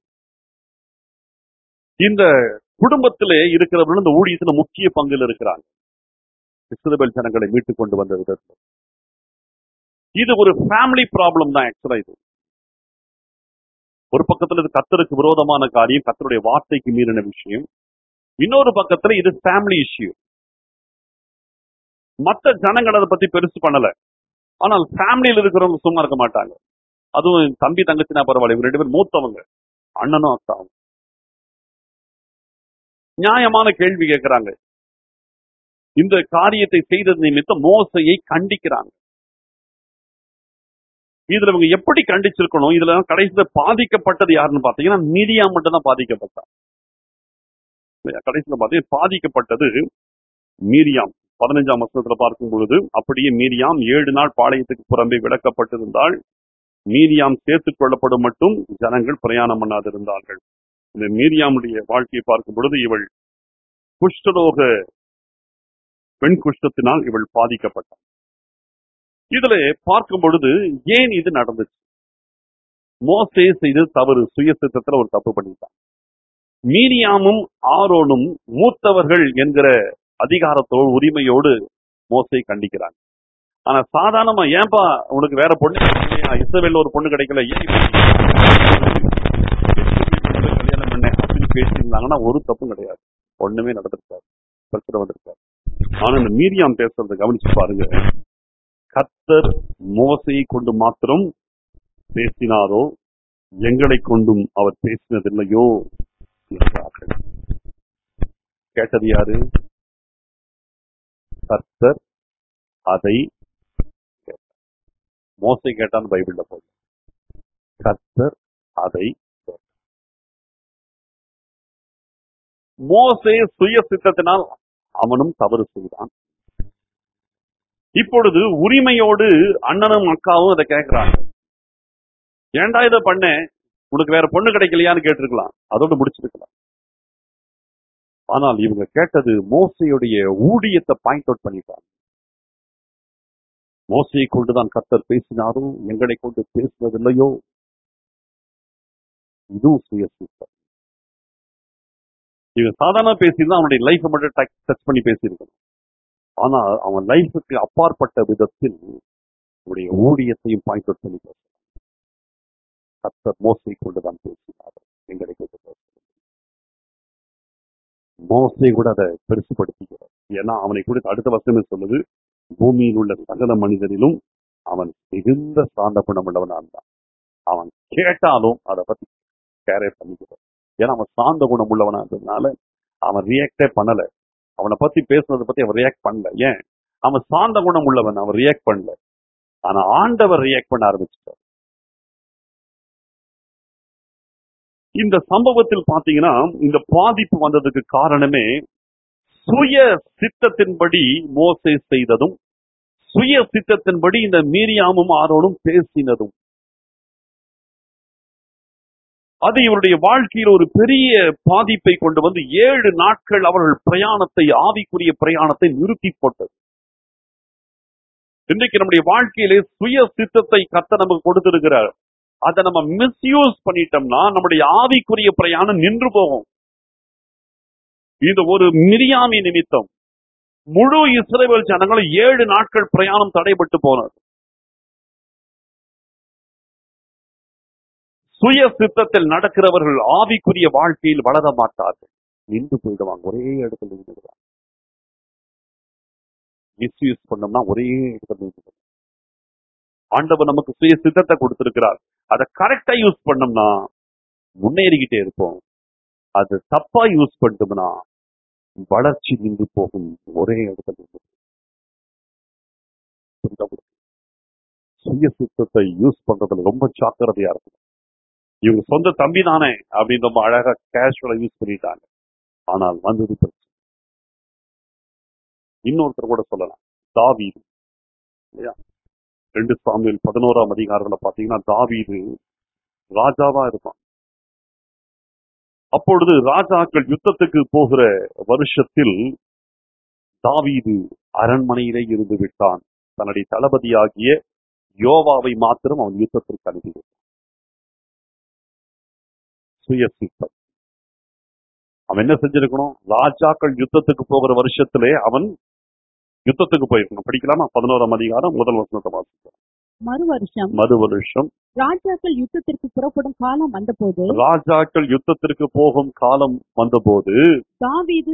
இந்த குடும்பத்திலே இருக்கிறவர்கள் இந்த ஊழியத்துல முக்கிய பங்கில் இருக்கிறாங்க. இஸ்ரவேல் ஜனங்களை மீட்டுக் கொண்டு வந்த விதத்தில் இது ஒரு ஃபேமிலி ப்ராப்ளம் தான். ஆக்சுவலா இது ஒரு பக்கத்துல இது கர்த்தருக்கு விரோதமான காரியம், கர்த்தருடைய வார்த்தைக்கு மீறின விஷயம். இன்னொரு பக்கத்துல இது ஃபேமிலி இஷ்யூ. மற்ற ஜனங்கள் அதை பத்தி பெருசு பண்ணல. ஆனால் ஃபேமிலியில் இருக்கிறவங்க சும்மா இருக்க மாட்டாங்க. அதுவும் தம்பி தங்கச்சினா பரவாயில்ல, இவங்க 2 பேரும் மூத்தவங்க, அண்ணனும் அக்காவும். நியாயமான கேள்வி கேட்கிறாங்க. இந்த காரியத்தை செய்தது நிமித்தம் மோசையை கண்டிக்கிறாங்க. இதுல இவங்க எப்படி கண்டிச்சிருக்கணும்? இதுல கடைசியில பாதிக்கப்பட்டது யாருன்னு பாத்தீங்கன்னா மிரியாம் மட்டும் தான் பாதிக்கப்பட்டா. கடைசியில பாத்தீங்கன்னா பாதிக்கப்பட்டது மிரியாம். 15ஆம் வசனத்துல பார்க்கும் பொழுது, அப்படியே மிரியாம் 7 நாள் பாளையத்துக்கு புறம்பே விலக்கப்பட்டிருந்தால் மீரியாம் சேர்த்துக் கொள்ளப்படும் மட்டும் ஜனங்கள் பிரயாணம் பண்ணாதிருந்தார்கள். இந்த மீரியாமுடைய வாழ்க்கையை பார்க்கும் பொழுது இவள் குஷ்டரோக பெண் குஷ்டத்தினால் இவள் பாதிக்கப்பட்டாள். இதுல பார்க்கும் பொழுது ஏன் இது நடந்துச்சு? மோசே செய்து தவறு, சுய சித்தத்துல ஒரு தப்பு பண்ணிட்டான். மீரியாமும் ஆரோனும் மூத்தவர்கள் என்கிற அதிகாரத்தோடு உரிமையோடு மோசை கண்டிக்கிறாங்க. ஆனா சாதாரணமா ஏன்பா உனக்கு வேற பொண்ணு கிடைக்கலையா, இஸ்ரவேல்ல ஒரு பொண்ணு கிடைக்கல, ஏன் கல்யாணம் பண்ண அப்படின்னு பேசியிருந்தாங்கன்னா ஒரு தப்பும் கிடையாது, ஒண்ணுமே நடந்திருக்காது, பிரச்சனை வந்திருக்காரு. ஆனா இந்த மீரியாம் பேசுறதை கவனிச்சு பாருங்க. கர்த்தர் மோசையை கொண்டு மாத்திரம் பேசினாரோ, எங்களை கொண்டும் அவர் பேசினதில்லையோ என்றார்கள். கேட்டது யாரு? கர்த்தர் அதை கேட்டார். மோசை கேட்டான்னு பைபிள்ல போய் கர்த்தர் அதை கேட்டார். மோசே சுய சித்தத்தினால் அவனும் தவறு செய்தான். இப்பொழுது உரிமையோடு அண்ணனும் அக்காவும் அதை கேட்கிறாங்க. ஏன்டா இதை பண்ண, உனக்கு வேற பொண்ணு கிடைக்கலையான்னு கேட்டிருக்கலாம், அதோடு முடிச்சிருக்கலாம். ஆனால் இவங்க கேட்டது மோசையுடைய ஊழியத்தை பாயிண்ட் அவுட் பண்ணிட்டாங்க. மோசையை கொண்டுதான் கர்த்தர் பேசினாரோ, எங்களை கொண்டு பேசுவதில்லையோ. இதுவும் சுய சித்தம். இவன் சாதாரண பேசியிருந்தா அவனுடைய லைஃபை மட்டும் டச் பண்ணி பேசியிருக்கணும். ஆனா அவன் லைஃபுக்கு அப்பாற்பட்ட விதத்தில் உடைய ஊழியத்தையும் பாயிண்ட் அவுட் பண்ணி பேச கர்த்தர் மோசை கொண்டுதான் பேசினார், எங்களை கொண்டு பேச. மோசை கூட அதை பெருசுபடுத்துகிறார். ஏன்னா அவனை குறித்து அடுத்த வசனம் சொல்லுது, பூமியில் உள்ள சகல மனிதனிலும் அவன் மிகுந்த சார்ந்த குணம் உள்ளவனாக இருந்தான். அவன் கேட்டாலும் அதை பத்தி கேரே பண்ணிக்கிறான். ஏன்னா அவன் சார்ந்த குணம் உள்ளவனா இருந்ததுனால அவன் ரியாக்டே பண்ணல. அவனை பத்தி பேசுனதை பத்தி அவன் ரியாக்ட் பண்ணல. ஏன்? அவன் சாந்த குணம் உள்ளவன், அவன் ரியாக்ட் பண்ணல. ஆனா ஆண்டவர் ரியாக்ட் பண்ண ஆரம்பிச்சிட்டார். இந்த சம்பவத்தில் பாத்தீங்கன்னா இந்த பாதிப்பு வந்ததுக்கு காரணமே சுய சித்தத்தின்படி மோசே செய்ததும், சுய சித்தத்தின்படி இந்த மீரியாமும் ஆரோனும் பேசினதும். அது இவருடைய வாழ்க்கையில் ஒரு பெரிய பாதிப்பை கொண்டு வந்து 7 நாட்கள் அவர்கள் பிரயாணத்தை, ஆவிக்குரிய பிரயாணத்தை நிறுத்தி போட்டது. இன்றைக்கு நம்முடைய வாழ்க்கையிலே சுய சித்தத்தை கர்த்தர் நமக்கு கொடுத்திருக்கிறார். அதை நம்ம மிஸ்யூஸ் பண்ணிட்டோம்னா நம்முடைய ஆவிக்குரிய பிரயாணம் நின்று போகும். இது ஒரு மிரியாமி நிமித்தம் முழு இஸ்ரவேல் ஜனங்களும் 7 நாட்கள் பிரயாணம் தடைபட்டு போனது. சுய சித்தத்தில் நடக்கிறவர்கள் ஆவிக்குரிய வாழ்க்கையில் வளர மாட்டார்கள், நின்று போயிடுவாங்க, ஒரே இடத்துல நின்றுடுவாங்க. மிஸ்யூஸ் பண்ணோம்னா ஒரே இடத்துல நின்று. ஆண்டவர் நமக்கு சுய சித்தத்தை கொடுத்திருக்கிறார், அதை கரெக்டா யூஸ் பண்ணோம்னா முன்னேறிக்கிட்டே இருப்போம். அது தப்பா யூஸ் பண்ணிட்டோம்னா வளர்ச்சி நின்று போகும், ஒரே இடத்துல நின்று. சுய சித்தத்தை யூஸ் பண்றதுல ரொம்ப ஜாக்கிரதையா இருக்கும். இவங்க சொந்த தம்பி தானே அப்படின்னு ரொம்ப அழகா கேஷுவலா யூஸ் பண்ணிட்டாங்க. ஆனால் வந்தது பிரச்சனை. இன்னொருத்தர் கூட சொல்லலாம், தாவீது. இல்லையா? 2 சாமுவேல் 11ஆம் அதிகாரத்துல பாத்தீங்கன்னா தாவீது ராஜாவா இருப்பான். அப்பொழுது ராஜாக்கள் யுத்தத்துக்கு போகிற வருஷத்தில் தாவீது அரண்மனையிலே இருந்து விட்டான். தன்னுடைய தளபதியாகிய யோவாவை மாத்திரம் அவன் யுத்தத்திற்கு அனுப்பிவிட்டான். சுயசித்தம். அவன் என்ன செஞ்சிருக்கணும்? ராஜாக்கள் யுத்தத்துக்கு போகிற வருஷத்திலே அவன் யுத்தத்துக்கு போயிருக்கணும். படிக்கலாமா? 11ஆம் அதிகாரம் முதல் வசனத்தை வாசிக்கலாம். மறுவருஷம் ராஜாக்கள் யுத்தத்திற்கு புறப்படும் காலம் வந்தபோது, ராஜாக்கள் யுத்தத்திற்கு போகும் காலம் வந்தபோது தாவீது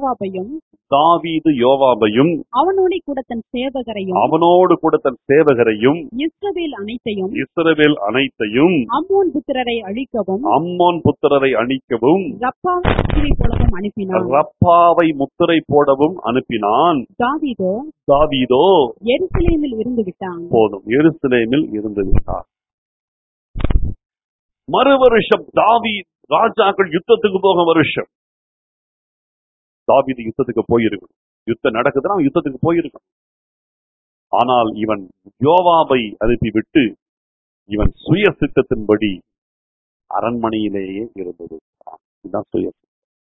யோவாபையும் அவனோடு கூட தன் சேவகரையும் இஸ்ரவேல் அனைத்தையும் அம்மோன் புத்திரரை அழிக்கவும் ரப்பாவை முத்திரை போடவும் அனுப்பினான். தாவீதோ எருசலேமில் இருந்து விட்டான். போதும், எருசலேமில் இருந்து விட்டான். மறுவருஷம் தாவீது ராஜாக்கள் யுத்தத்துக்கு போக வருஷம். தாவீது யுத்தத்துக்கு போயிருக்கணும். யுத்தம் நடக்குதுன்னா அவன் யுத்தத்துக்கு போயிருக்கணும். ஆனால் இவன் யோவாபை அனுப்பிவிட்டு இவன் சுய சித்தத்தின்படி அரண்மனையிலேயே இருந்தது. இதுதான் சுய சித்தம்.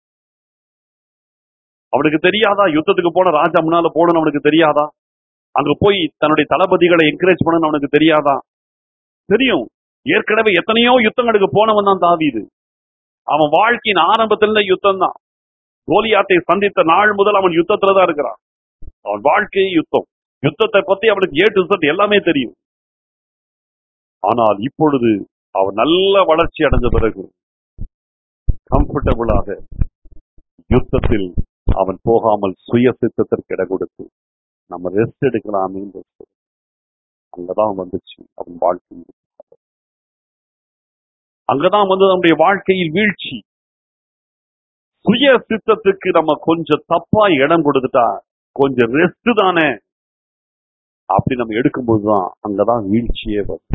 அவனுக்கு தெரியாதா யுத்தத்துக்கு போன ராஜா முன்னால போடணும்? அவனுக்கு தெரியாதா? அங்க போய் தன்னுடைய தளபதிகளை என்கரேஜ் பண்ணணும் அவனுக்கு தெரியாதா? தெரியும். ஏற்கனவே எத்தனையோ யுத்தங்களுக்கு போனவன் தான் தாவீது. அவன் வாழ்க்கையின் ஆரம்பத்திலிருந்த யுத்தம் தான். கோலியாத்தை சந்தித்த நாள் முதல் அவன் யுத்தத்துல தான் இருக்கிறான். அவன் வாழ்க்கையை யுத்தம். யுத்தத்தை பத்தி அவனுக்கு A to Z எல்லாமே தெரியும். ஆனால் இப்பொழுது அவன் நல்ல வளர்ச்சி அடைஞ்ச பிறகு கம்ஃபர்டபுளாக யுத்தத்தில் அவன் போகாமல் சுய சித்தத்திற்கு இடம் கொடுத்து நம்ம ரெஸ்ட் எடுக்கலாமே, அங்கதான் வந்துச்சு அவன் வாழ்க்கையில். அங்கதான் வந்து நம்முடைய வாழ்க்கையில் வீழ்ச்சி. சுய சித்தத்துக்கு நம்ம கொஞ்சம் தப்பா இடம் கொடுத்துட்டா, கொஞ்சம் ரெஸ்ட் தானே அப்படி நம்ம எடுக்கும்போதுதான் அங்கதான் வீழ்ச்சியே வரும்.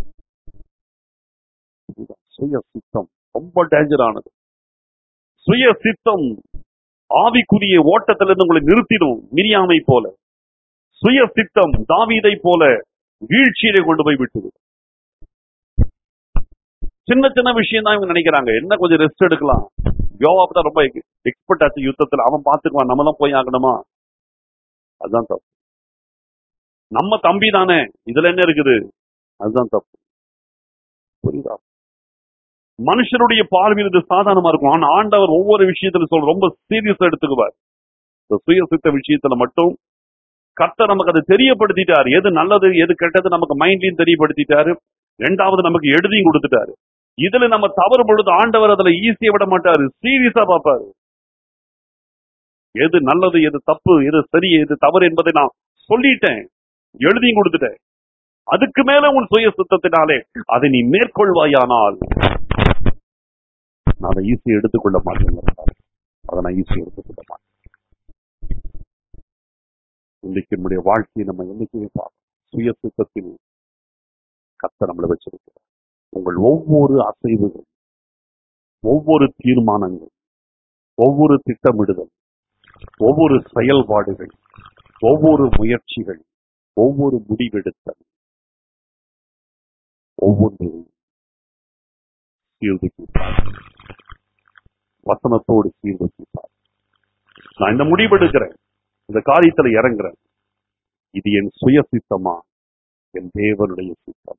சுய சித்தம் ரொம்ப டேஞ்சரானது. சுய சித்தம் ஆவிக்குரிய ஓட்டத்திலிருந்து உங்களை நிறுத்திடும். மிரியாமை போல சுய சித்தம் தாவீதை போல வீழ்ச்சியிலே கொண்டு போய் விட்டது. சின்ன சின்ன விஷயம் தான் இவங்க நினைக்கிறாங்க, என்ன கொஞ்சம் ரெஸ்ட் எடுக்கலாம். யோவாப் தான் ரொம்ப எக்ஸ்பர்ட் ஆச்சு யுத்தத்துல, அவன் பார்த்துக்குவான், நம்ம தான் போய் ஆகணுமா? அதுதான் தப்பு. நம்ம தம்பி தானே, இதுல என்ன இருக்குது? அதுதான் தப்பு. புரியுதா? மனுஷனுடைய பார்வையில் இது சாதாரணமா இருக்கும். ஆனா ஆண்டவர் ஒவ்வொரு விஷயத்துல சொல்ற ரொம்ப சீரியஸா எடுத்துக்குவார். இந்த சுயசித்த விஷயத்துல மட்டும் கர்த்தர் நமக்கு அதை தெரியப்படுத்திட்டாரு. எது நல்லது எது கெட்டது நமக்கு மைண்ட்லயும் தெரியப்படுத்திட்டாரு. 2வது நமக்கு எழுதியும் கொடுத்துட்டாரு. இதுல நம்ம தவறு பொழுது ஆண்டவர் அதுல ஈஸியா விட மாட்டாரு, சீரியஸா பார்ப்பாரு. எது நல்லது எது தப்பு எது சரி எது தவறு என்பதை நான் சொல்லிட்டேன், எழுதியும் கொடுத்துட்டேன். அதுக்கு மேல உன் சுய சுத்தத்தினாலே அதை நீ மேற்கொள்வாயானால் நான் அதை ஈஸியா எடுத்துக்கொள்ள மாட்டேன். அதை நான் ஈஸியா எடுத்துக்கொள்ள மாட்டேன். இன்னைக்கு நம்முடைய வாழ்க்கையை நம்ம என்னைக்குமே பார்க்கணும். சுய சித்தத்தில் கர்த்தர் நம்மளை வச்சிருக்கிறார். உங்கள் ஒவ்வொரு அசைவுகள், ஒவ்வொரு தீர்மானங்கள், ஒவ்வொரு திட்டமிடுதல், ஒவ்வொரு செயல்பாடுகள், ஒவ்வொரு முயற்சிகள், ஒவ்வொரு முடிவெடுத்தல், ஒவ்வொன்றையும் சீர்தூக்கிப்பார். வசனத்தோடு சீர்தூக்கிப்பார். நான் இந்த முடிவெடுக்கிறேன், இந்த காரியத்துல இறங்குறேன், இது என் சுய சித்தமா, என் தேவனுடைய சித்தம்?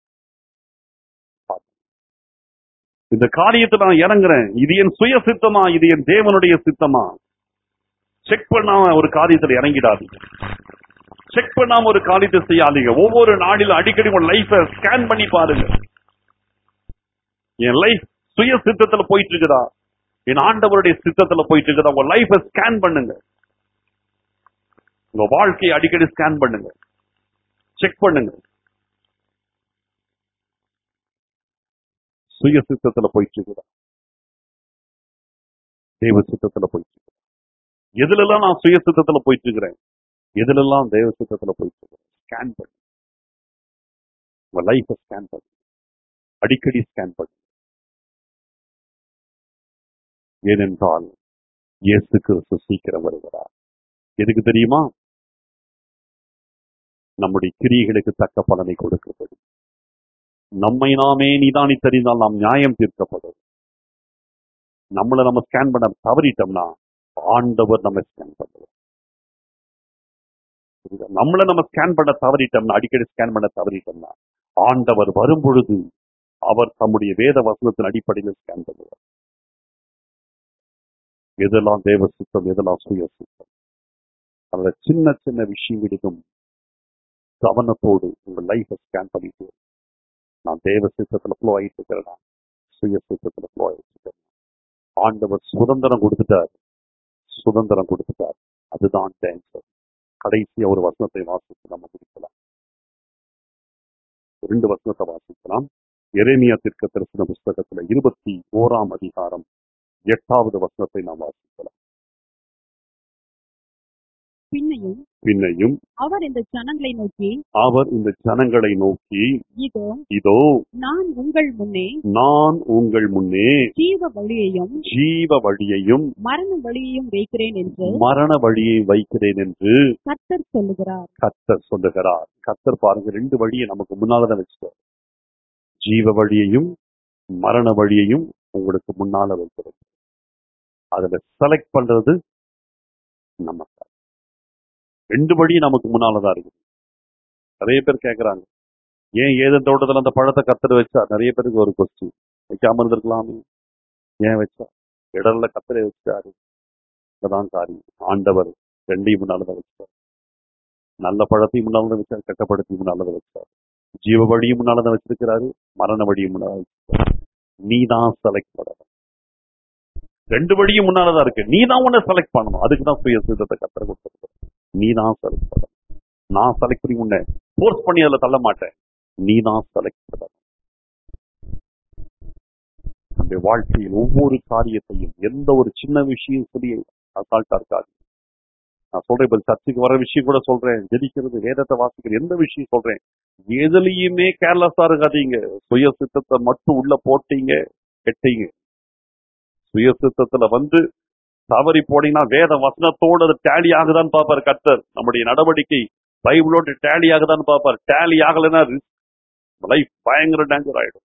இந்த காரியத்துல நான் இறங்குறேன், இது என் சுய சித்தமா, இது என் தேவனுடைய சித்தமா? செக் பண்ணாம ஒரு காரியத்துல இறங்கிடாதீங்க. செக் பண்ணாம ஒரு காரியத்தை செய்யாதீங்க. ஒவ்வொரு நாளிலும் அடிக்கடி உங்க லைஃபை ஸ்கேன் பண்ணி பாருங்க. என் லைஃப் சுய சித்தத்துல போயிட்டு இருக்குதா, என் ஆண்டவருடைய சித்தத்துல போயிட்டு இருக்குதா? உங்க லைஃபை ஸ்கேன் பண்ணுங்க. உங்க வாழ்க்கையை அடிக்கடி ஸ்கேன் பண்ணுங்க, செக் பண்ணுங்க. சுய சித்தத்துல போயிட்டு இருக்குதா, தேவ சித்தத்துல போயிட்டு இருக்கு? எதுலெல்லாம் நான் சுய சித்தத்துல போயிட்டு இருக்கிறேன், எதுலெல்லாம் தேவ சித்தத்துல போயிட்டு இருக்கிறேன்? ஸ்கேன் பண்ணு. உங்க லைஃபை ஸ்கேன் பண்ணு, அடிக்கடி ஸ்கேன் பண்ணு. ஏனென்றால் இயேசு கிறிஸ்து சீக்கிரம் வருகிறார். எதுக்கு தெரியுமா? நம்முடைய கிரியைகளுக்கு தக்க பலனை கொடுக்கப்படும். நம்மை நாமே நிதானித்தறிந்தால் நாம் நியாயம் தீர்க்கப்படும். நம்மளை நம்ம ஸ்கேன் பண்ண தவறிட்டோம்னா ஆண்டவர் நம்ம ஸ்கேன் பண்ணுவார். நம்மளை நம்ம ஸ்கேன் பண்ண தவறிட்டோம்னா, அடிக்கடி ஸ்கேன் பண்ண தவறிட்டோம்னா, ஆண்டவர் வரும் பொழுது அவர் தம்முடைய வேத வசனத்தின் அடிப்படையில் ஸ்கேன் பண்ணுவார். எதெல்லாம் தேவ சித்தம், எதெல்லாம் சுய சித்தம்? அந்த சின்ன சின்ன விஷயங்களுக்கும் கவனத்தோடு உங்க லைஃபை ஸ்கேன் பண்ணிட்டு, நான் தேவ சித்தத்துல ஃப்ளோ ஆயிட்டு இருக்கிறேன், சுய சித்தத்துல ஃப்ளோ ஆயிட்டு இருக்கிறேன். ஆண்டவர் சுதந்திரம் கொடுத்துட்டார், சுதந்திரம் கொடுத்துட்டார். அதுதான் டான்சர். கடைசியா ஒரு வசனத்தை வாசித்து நம்ம முடிக்கலாம். 2 வசனத்தை வாசிக்கலாம். எரேமியா தீர்க்கதரிசன புஸ்தகத்துல 21ஆம் அதிகாரம் 8வது வசனத்தை நாம் வாசிக்கலாம். பின்னையும் அவர் இந்த ஜனங்களை நோக்கி இதோ நான் உங்கள் முன்னே ஜீவ வழியையும் மரண வழியையும் வைக்கிறேன் என்று கர்த்தர் சொல்லுகிறார். கர்த்தர் பாருங்க, 2 வழியை நமக்கு முன்னாலதான் வச்சுட்டார். ஜீவ வழியையும் மரண வழியையும் உங்களுக்கு முன்னால வைக்கிறது. அதுல செலக்ட் பண்றது நம்ம. 2 வழி நமக்கு முன்னாலதான் இருக்குது. நிறைய பேர் கேட்கிறாங்க, ஏன் ஏதேன் தோட்டத்துல அந்த பழத்தை கர்த்தர் வச்சா? நிறைய பேருக்கு ஒரு கொஸ்டின். வைக்காம இருந்திருக்கலாமே, ஏன் வச்சா? இடர்ல கர்த்தரை வச்சாரு. அதான் காரியம். ஆண்டவர் 2ஐயும் முன்னாலதான் வச்சார். நல்ல பழத்தையும் முன்னாலதான் வச்சார், கெட்ட பழத்தையும் முன்னாலதான் வச்சார். ஜீவ வழியும் முன்னாலதான் வச்சிருக்கிறாரு, மரண வழியும் முன்னால வச்சிருக்காரு. நீ தான் செலக்ட் பண்ணணும். 2 வழியும் முன்னாலதான் இருக்கு, நீ தான் உன்னை செலக்ட் பண்ணணும். அதுக்குதான் சுய சித்தத்தை கர்த்தர் கொடுத்திருக்காரு. நீ தான் செலக்ட் பண்ணணும். நான் செலக்ட் பண்ணி உன்னை ஃபோர்ஸ் பண்ணி அதுல தள்ள மாட்டேன். நீ தான் செலக்ட் பண்ணணும். நம்முடைய வாழ்க்கையில் ஒவ்வொரு காரியத்தையும், எந்த ஒரு சின்ன விஷயம் சொல்லி அசால்ட்டா இருக்காது. நான் சொல்றேன், இப்ப சர்ச்சுக்கு வர விஷயம் கூட சொல்றேன், ஜெபிக்கிறது, வேதத்தை வாசிக்கிறது, எந்த விஷயம் சொல்றேன், எதுலையுமே கேர்லெஸ்ஸா இருக்காதீங்க. சுய சித்தத்தை மட்டும் உள்ள போட்டீங்க, கெட்டீங்க. சுய சித்தத்துல தவறி போனீங்கன்னா வேத வசனத்தோடு அது டேலி ஆகுதான்னு பார்ப்பார் கர்த்தர். நம்முடைய நடவடிக்கை பைபிளோடு டேலி ஆகுதான்னு பார்ப்பார். டேலி ஆகலைன்னா லைஃப் பயங்கர டேஞ்சர் ஆயிடும்.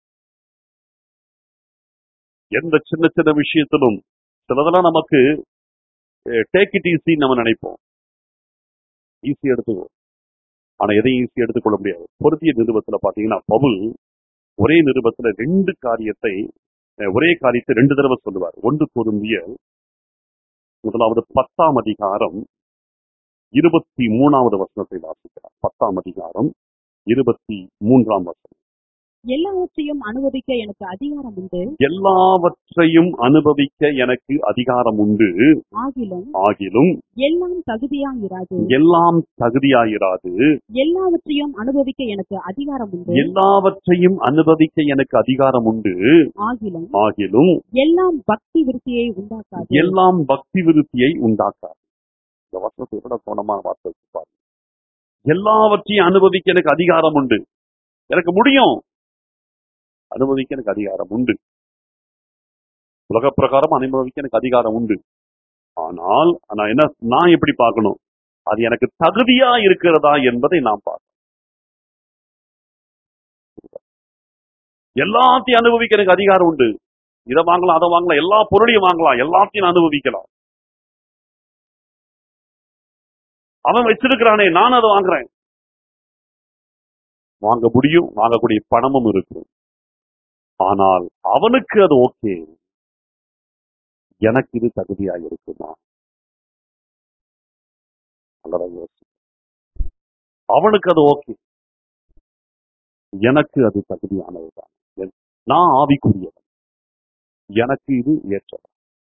எந்த சின்ன சின்ன விஷயத்திலும் சிலதெல்லாம் நமக்கு டேக் இட் ஈஸி நம்ம நினைப்போம், ஈஸி எடுத்துக்குவோம். ஆனா எதையும் ஈஸி எடுத்துக்கொள்ள முடியாது. பொருத்திய நிருபத்துல பாத்தீங்கன்னா பவுல் ஒரே நிருபத்துல 2 காரியத்தை, ஒரே காரியத்தை 2 தடவை சொல்லுவார். 1 கொரிந்தியர் 10ஆம் அதிகாரம் 23வது வசனத்தை வாசிக்கிறார். 10ஆம் அதிகாரம் 23ஆம் வசனம். எல்லாவற்றையும் அனுபவிக்க எனக்கு அதிகாரம் உண்டு. எல்லாவற்றையும் அனுபவிக்க எனக்கு அதிகாரம் உண்டு. ஆகிலும் எல்லாம் தகுதியாயிராது. எல்லாம் தகுதியாயிராது. எல்லாவற்றையும் அனுபவிக்க எனக்கு அதிகாரம் உண்டு. எல்லாவற்றையும் அனுபவிக்க எனக்கு அதிகாரம் உண்டு. ஆகிலும் எல்லாம் பக்தி விருத்தியை உண்டாக்காது. எல்லாம் பக்தி விருத்தியை உண்டாக்காது. இந்த வசனத்தை கூட கவனமான வார்த்தை வச்சுப்பாரு. எல்லாவற்றையும் அனுபவிக்க எனக்கு அதிகாரம் உண்டு. எனக்கு முடியும், அனுபவிக்க எனக்கு அதிகாரம் உண்டு. உலக பிரகாரம் அனுபவிக்க எனக்கு அதிகாரம் உண்டு. ஆனால் நான் எப்படி பார்க்கணும்? அது எனக்கு தகுதியா இருக்கிறதா என்பதை நான் பார்க்கணும். எல்லாத்தையும் அனுபவிக்க எனக்கு அதிகாரம் உண்டு. இதை வாங்கலாம், அதை வாங்கலாம், எல்லா பொருளையும் வாங்கலாம், எல்லாத்தையும் அனுபவிக்கலாம். அவன் வச்சிருக்கிறானே, நான் அதை வாங்குறேன். வாங்க முடியும், வாங்கக்கூடிய பணமும் இருக்கு. ஆனால் அவனுக்கு அது ஓகே, எனக்கு இது தகுதியாக இருக்குமா? அவனுக்கு அது ஓகே, எனக்கு அது தகுதியானதுதான். நான் ஆவிக்குரியவன், எனக்கு இது ஏற்றது.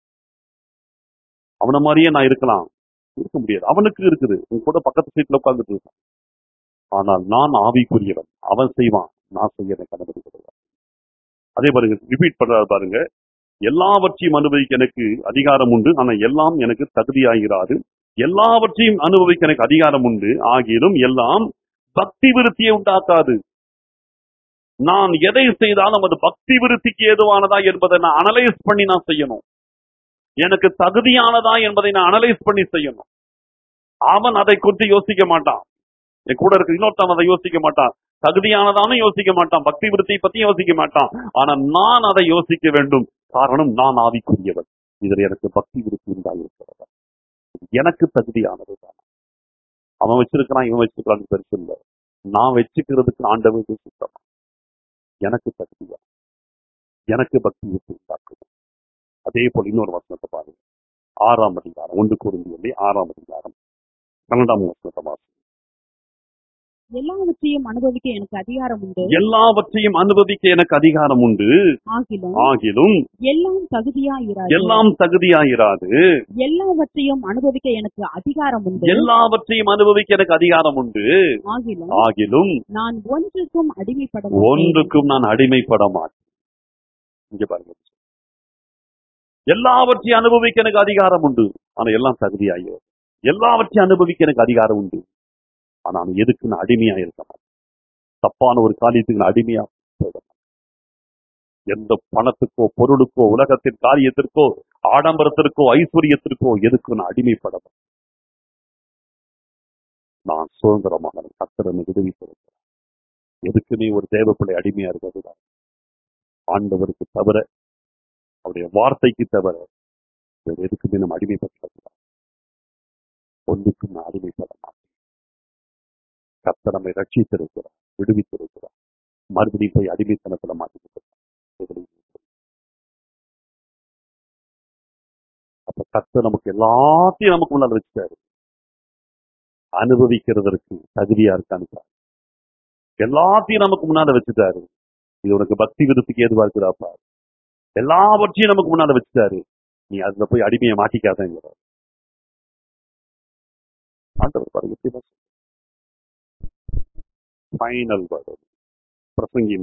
அவன மாதிரியே நான் இருக்கலாம், இருக்க முடியாது. அவனுக்கு இருக்குது, உன் கூட பக்கத்து சீட்ல உட்கார்ந்துட்டு இருக்கான். ஆனால் நான் ஆவிக்குரியவன், அவன் செய்வான், நான் செய்ய எனக்கு அனுமதி கிடையாது. அதே பாருங்க, ரிப்பீட் பண்றாரு பாருங்க. எல்லாவற்றையும் அனுபவிக்க எனக்கு அதிகாரம் உண்டு, ஆனா எல்லாம் எனக்கு தகுதியாகிறாது. எல்லாவற்றையும் அனுபவிக்க எனக்கு அதிகாரம் உண்டு, ஆகிலும் எல்லாம் பக்தி விருத்தியை உண்டாக்காது. நான் எதை செய்தாலும் அது பக்தி விருத்திக்கு ஏதுவானதா என்பதை நான் அனலைஸ் பண்ணி நான் செய்யணும். எனக்கு தகுதியானதா என்பதை நான் அனலைஸ் பண்ணி செய்யணும். அவன் அதை குறித்து யோசிக்க மாட்டான். என் கூட இருக்க இன்னொருத்தன் அதை யோசிக்க மாட்டான். தகுதியானதானும் யோசிக்க மாட்டான், பக்தி விருத்தியை பத்தி யோசிக்க மாட்டான். ஆனா நான் அதை யோசிக்க வேண்டும். காரணம், நான் ஆவிக்குரியவன். இதில் எனக்கு பக்தி விருத்தி உண்டாயிருக்கிறது. எனக்கு தகுதியானது தான். அவன் வச்சிருக்கிறான், இவன் வச்சிருக்கிறான் பெருசு இல்லை. நான் வச்சுக்கிறதுக்கு ஆண்டவருக்கு சுத்தமா எனக்கு தகுதியா, எனக்கு பக்தி விருத்தி உண்டாக்குது. அதே போல இன்னொரு வசனத்தை பாருங்க. 6ஆம் அதிகாரம், 1 கொரிந்தியர் 6ஆம் அதிகாரம் 12ஆம் வசனத்தை வாசிங்க. எல்லாவற்றையும் அனுபவிக்க எனக்கு அதிகாரம் உண்டு, எல்லாவற்றையும் அனுபவிக்க எனக்கு அதிகாரம் உண்டு, ஆகிலும் எல்லாம் தகுதியாயிராது. எல்லாம் தகுதியாயிராது. எல்லாவற்றையும் அனுபவிக்க எனக்கு அதிகாரம் உண்டு, எல்லாவற்றையும் அனுபவிக்க எனக்கு அதிகாரம் உண்டு, ஆகிலும் நான் ஒன்றுக்கும் அடிமைப்பட ஒன்றுக்கும் நான் அடிமைப்பட மாட்டேன். இங்க பாருங்க, எல்லாவற்றையும் அனுபவிக்க எனக்கு அதிகாரம் உண்டு, ஆனா எல்லாம் தகுதியாகிறது. எல்லாவற்றையும் அனுபவிக்க எனக்கு அதிகாரம் உண்டு, ஆனா நான் எதுக்கு நான் அடிமையா இருக்க மாட்டேன். தப்பான ஒரு காரியத்துக்கு நான் அடிமையா போயிட மாட்டேன். எந்த பணத்துக்கோ பொருளுக்கோ உலகத்தின் காரியத்திற்கோ ஆடம்பரத்திற்கோ ஐஸ்வர்யத்திற்கோ எதுக்கு நான் அடிமைப்பட மாட்டேன். நான் சுதந்திரமான கர்த்தரை விடுவித்திருக்கிறேன். எதுக்குமே ஒரு தேவப்பிள்ளை அடிமையா இருக்கிறது ஆண்டவருக்கு தவிர, அவருடைய வார்த்தைக்கு தவிர எதுக்குமே நம்ம அடிமைப்பட்டிருக்கிறோம். ஒன்றுக்கும் நான் அடிமைப்பட மாட்டேன். கர்த்தர் நம்மை ரட்சித்திருக்கிறார், விடுவித்திருக்கிறார். மறுபடியும் போய் அடிமைத்தனத்துல மாட்டிக்கிட்டு. அப்ப கர்த்தர் நமக்கு எல்லாத்தையும் நமக்கு முன்னாடி வச்சுட்டாரு. அனுபவிக்கிறதற்கு தகுதியா இருக்கான்னு எல்லாத்தையும் நமக்கு முன்னாடி வச்சுட்டாரு. இது உனக்கு பக்தி விருத்திக்கு ஏதுவா இருக்குதாப்பா. எல்லாவற்றையும் நமக்கு முன்னாடி வச்சுட்டாரு. நீ அதுல போய் அடிமையை மாட்டிக்காதங்கிறார் ஆண்டவர். பாருங்க, ஃபைனல் வேர்டு பிரசங்கி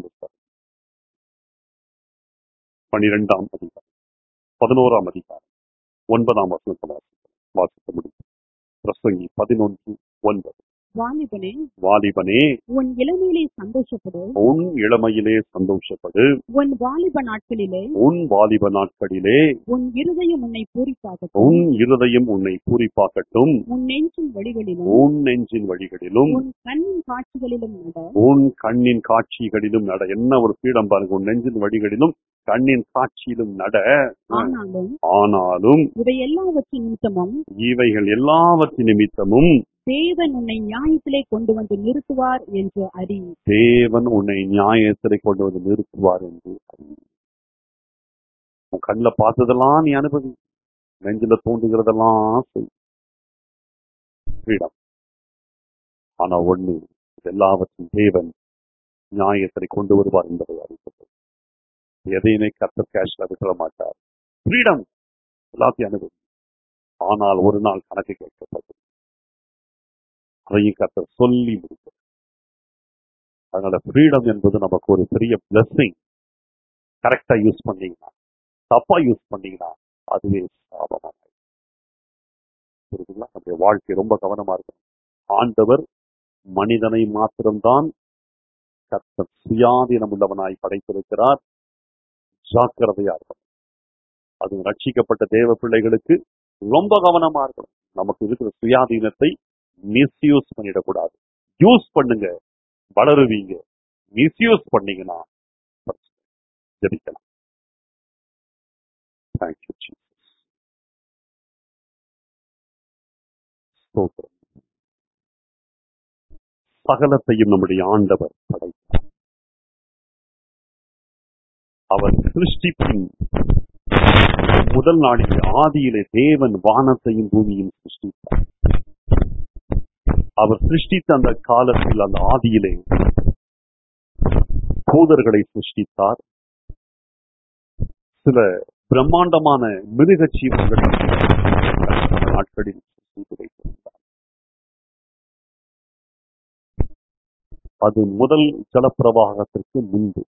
12ஆம் அதிகாரம் 11ஆம் அதிகாரம் 9ஆம் வசனத்தை வாசிக்க முடியும். பிரசங்கி 11:9. வாலிபனே, உன் இளமையிலே சந்தோஷப்படு, உன் இளமையிலே சந்தோஷப்படு, உன் வாலிப நாட்களிலே உன் இருதயம் உன்னை பூரிப்பாகட்டும், உன் இருதயம் உன்னை பூரிப்பாக்கட்டும், உன் நெஞ்சின் வழிகளிலும் உன் கண்ணின் காட்சிகளிலும் நட, உன் கண்ணின் காட்சிகளிலும் நட. என்ன ஒரு பீடம் பாருங்க, உன் நெஞ்சின் வழிகளிலும் கண்ணின் காட்சியிலும் நட. ஆனாலும் இவைகள் எல்லாவற்றின் நிமித்தமும் தேவன் உன்னை நியாயத்திலே கொண்டு வந்து நிறுத்துவார் என்று அறி. தேவன் உன்னை நியாயத்திலே கொண்டு வந்து நிறுத்துவார் என்று அறி. உன் கண்ணில் பார்த்ததெல்லாம் நீ அனுபவி, நெஞ்சில தோன்றுகிறதெல்லாம் ஃப்ரீடம். ஆனா ஒண்ணு, எல்லாவற்றையும் தேவன் நியாயத்தை கொண்டு வருவார் என்பதை அறிவித்தது. எதையுமே கர்த்தர் கேஷ்ல விட்டுற மாட்டார். ஃப்ரீடம், எல்லாத்தையும் அனுபவி. ஆனால் ஒரு நாள் கணக்கு கேட்கப்பட்டது. அதையும் கர்த்தர் சொல்லி முடித்தார். அதனால ஃப்ரீடம் என்பது நமக்கு ஒரு பெரிய பிளெஸிங். கரெக்டா யூஸ் பண்ணீங்கன்னா, தப்பா யூஸ் பண்ணீங்கன்னா அதுவே சாபமாக. புரியுதுங்களா? நம்முடைய வாழ்க்கை ரொம்ப கவனமா இருக்கும். ஆண்டவர் மனிதனை மாத்திரம்தான் கர்த்தர் சுயாதீனம் உள்ளவனாய் படைத்திருக்கிறார். ஜாக்கிரதையா இருக்கும். அது ரட்சிக்கப்பட்ட தேவ பிள்ளைகளுக்கு ரொம்ப கவனமா இருக்கணும். நமக்கு இருக்கிற சுயாதீனத்தை மிஸ்யூஸ் பண்ணிடக்கூடாது. யூஸ் பண்ணுங்க, வளருவீங்க. மிஸ்யூஸ் பண்ணீங்கன்னா ஜெபிக்கலாம். Thank you Jesus. ஸ்தோத்திரம். சகலத்தையும் நம்முடைய ஆண்டவர் படைத்தார். அவர் சிருஷ்டிப்பின் முதல் நாளிலே ஆதியிலே தேவன் வானத்தையும் பூமியையும் சிருஷ்டித்தார். அவர் சிருஷ்டித்த அந்த காலத்தில், அந்த ஆதியிலே தூதர்களை சிருஷ்டித்தார். சில பிரம்மாண்டமான மிருக ஜீவன்கள் நாட்களில் சிருஷ்டித்து வைத்திருந்தார். அது முதல் ஜலப்பிரவாகத்திற்கு முன்பு.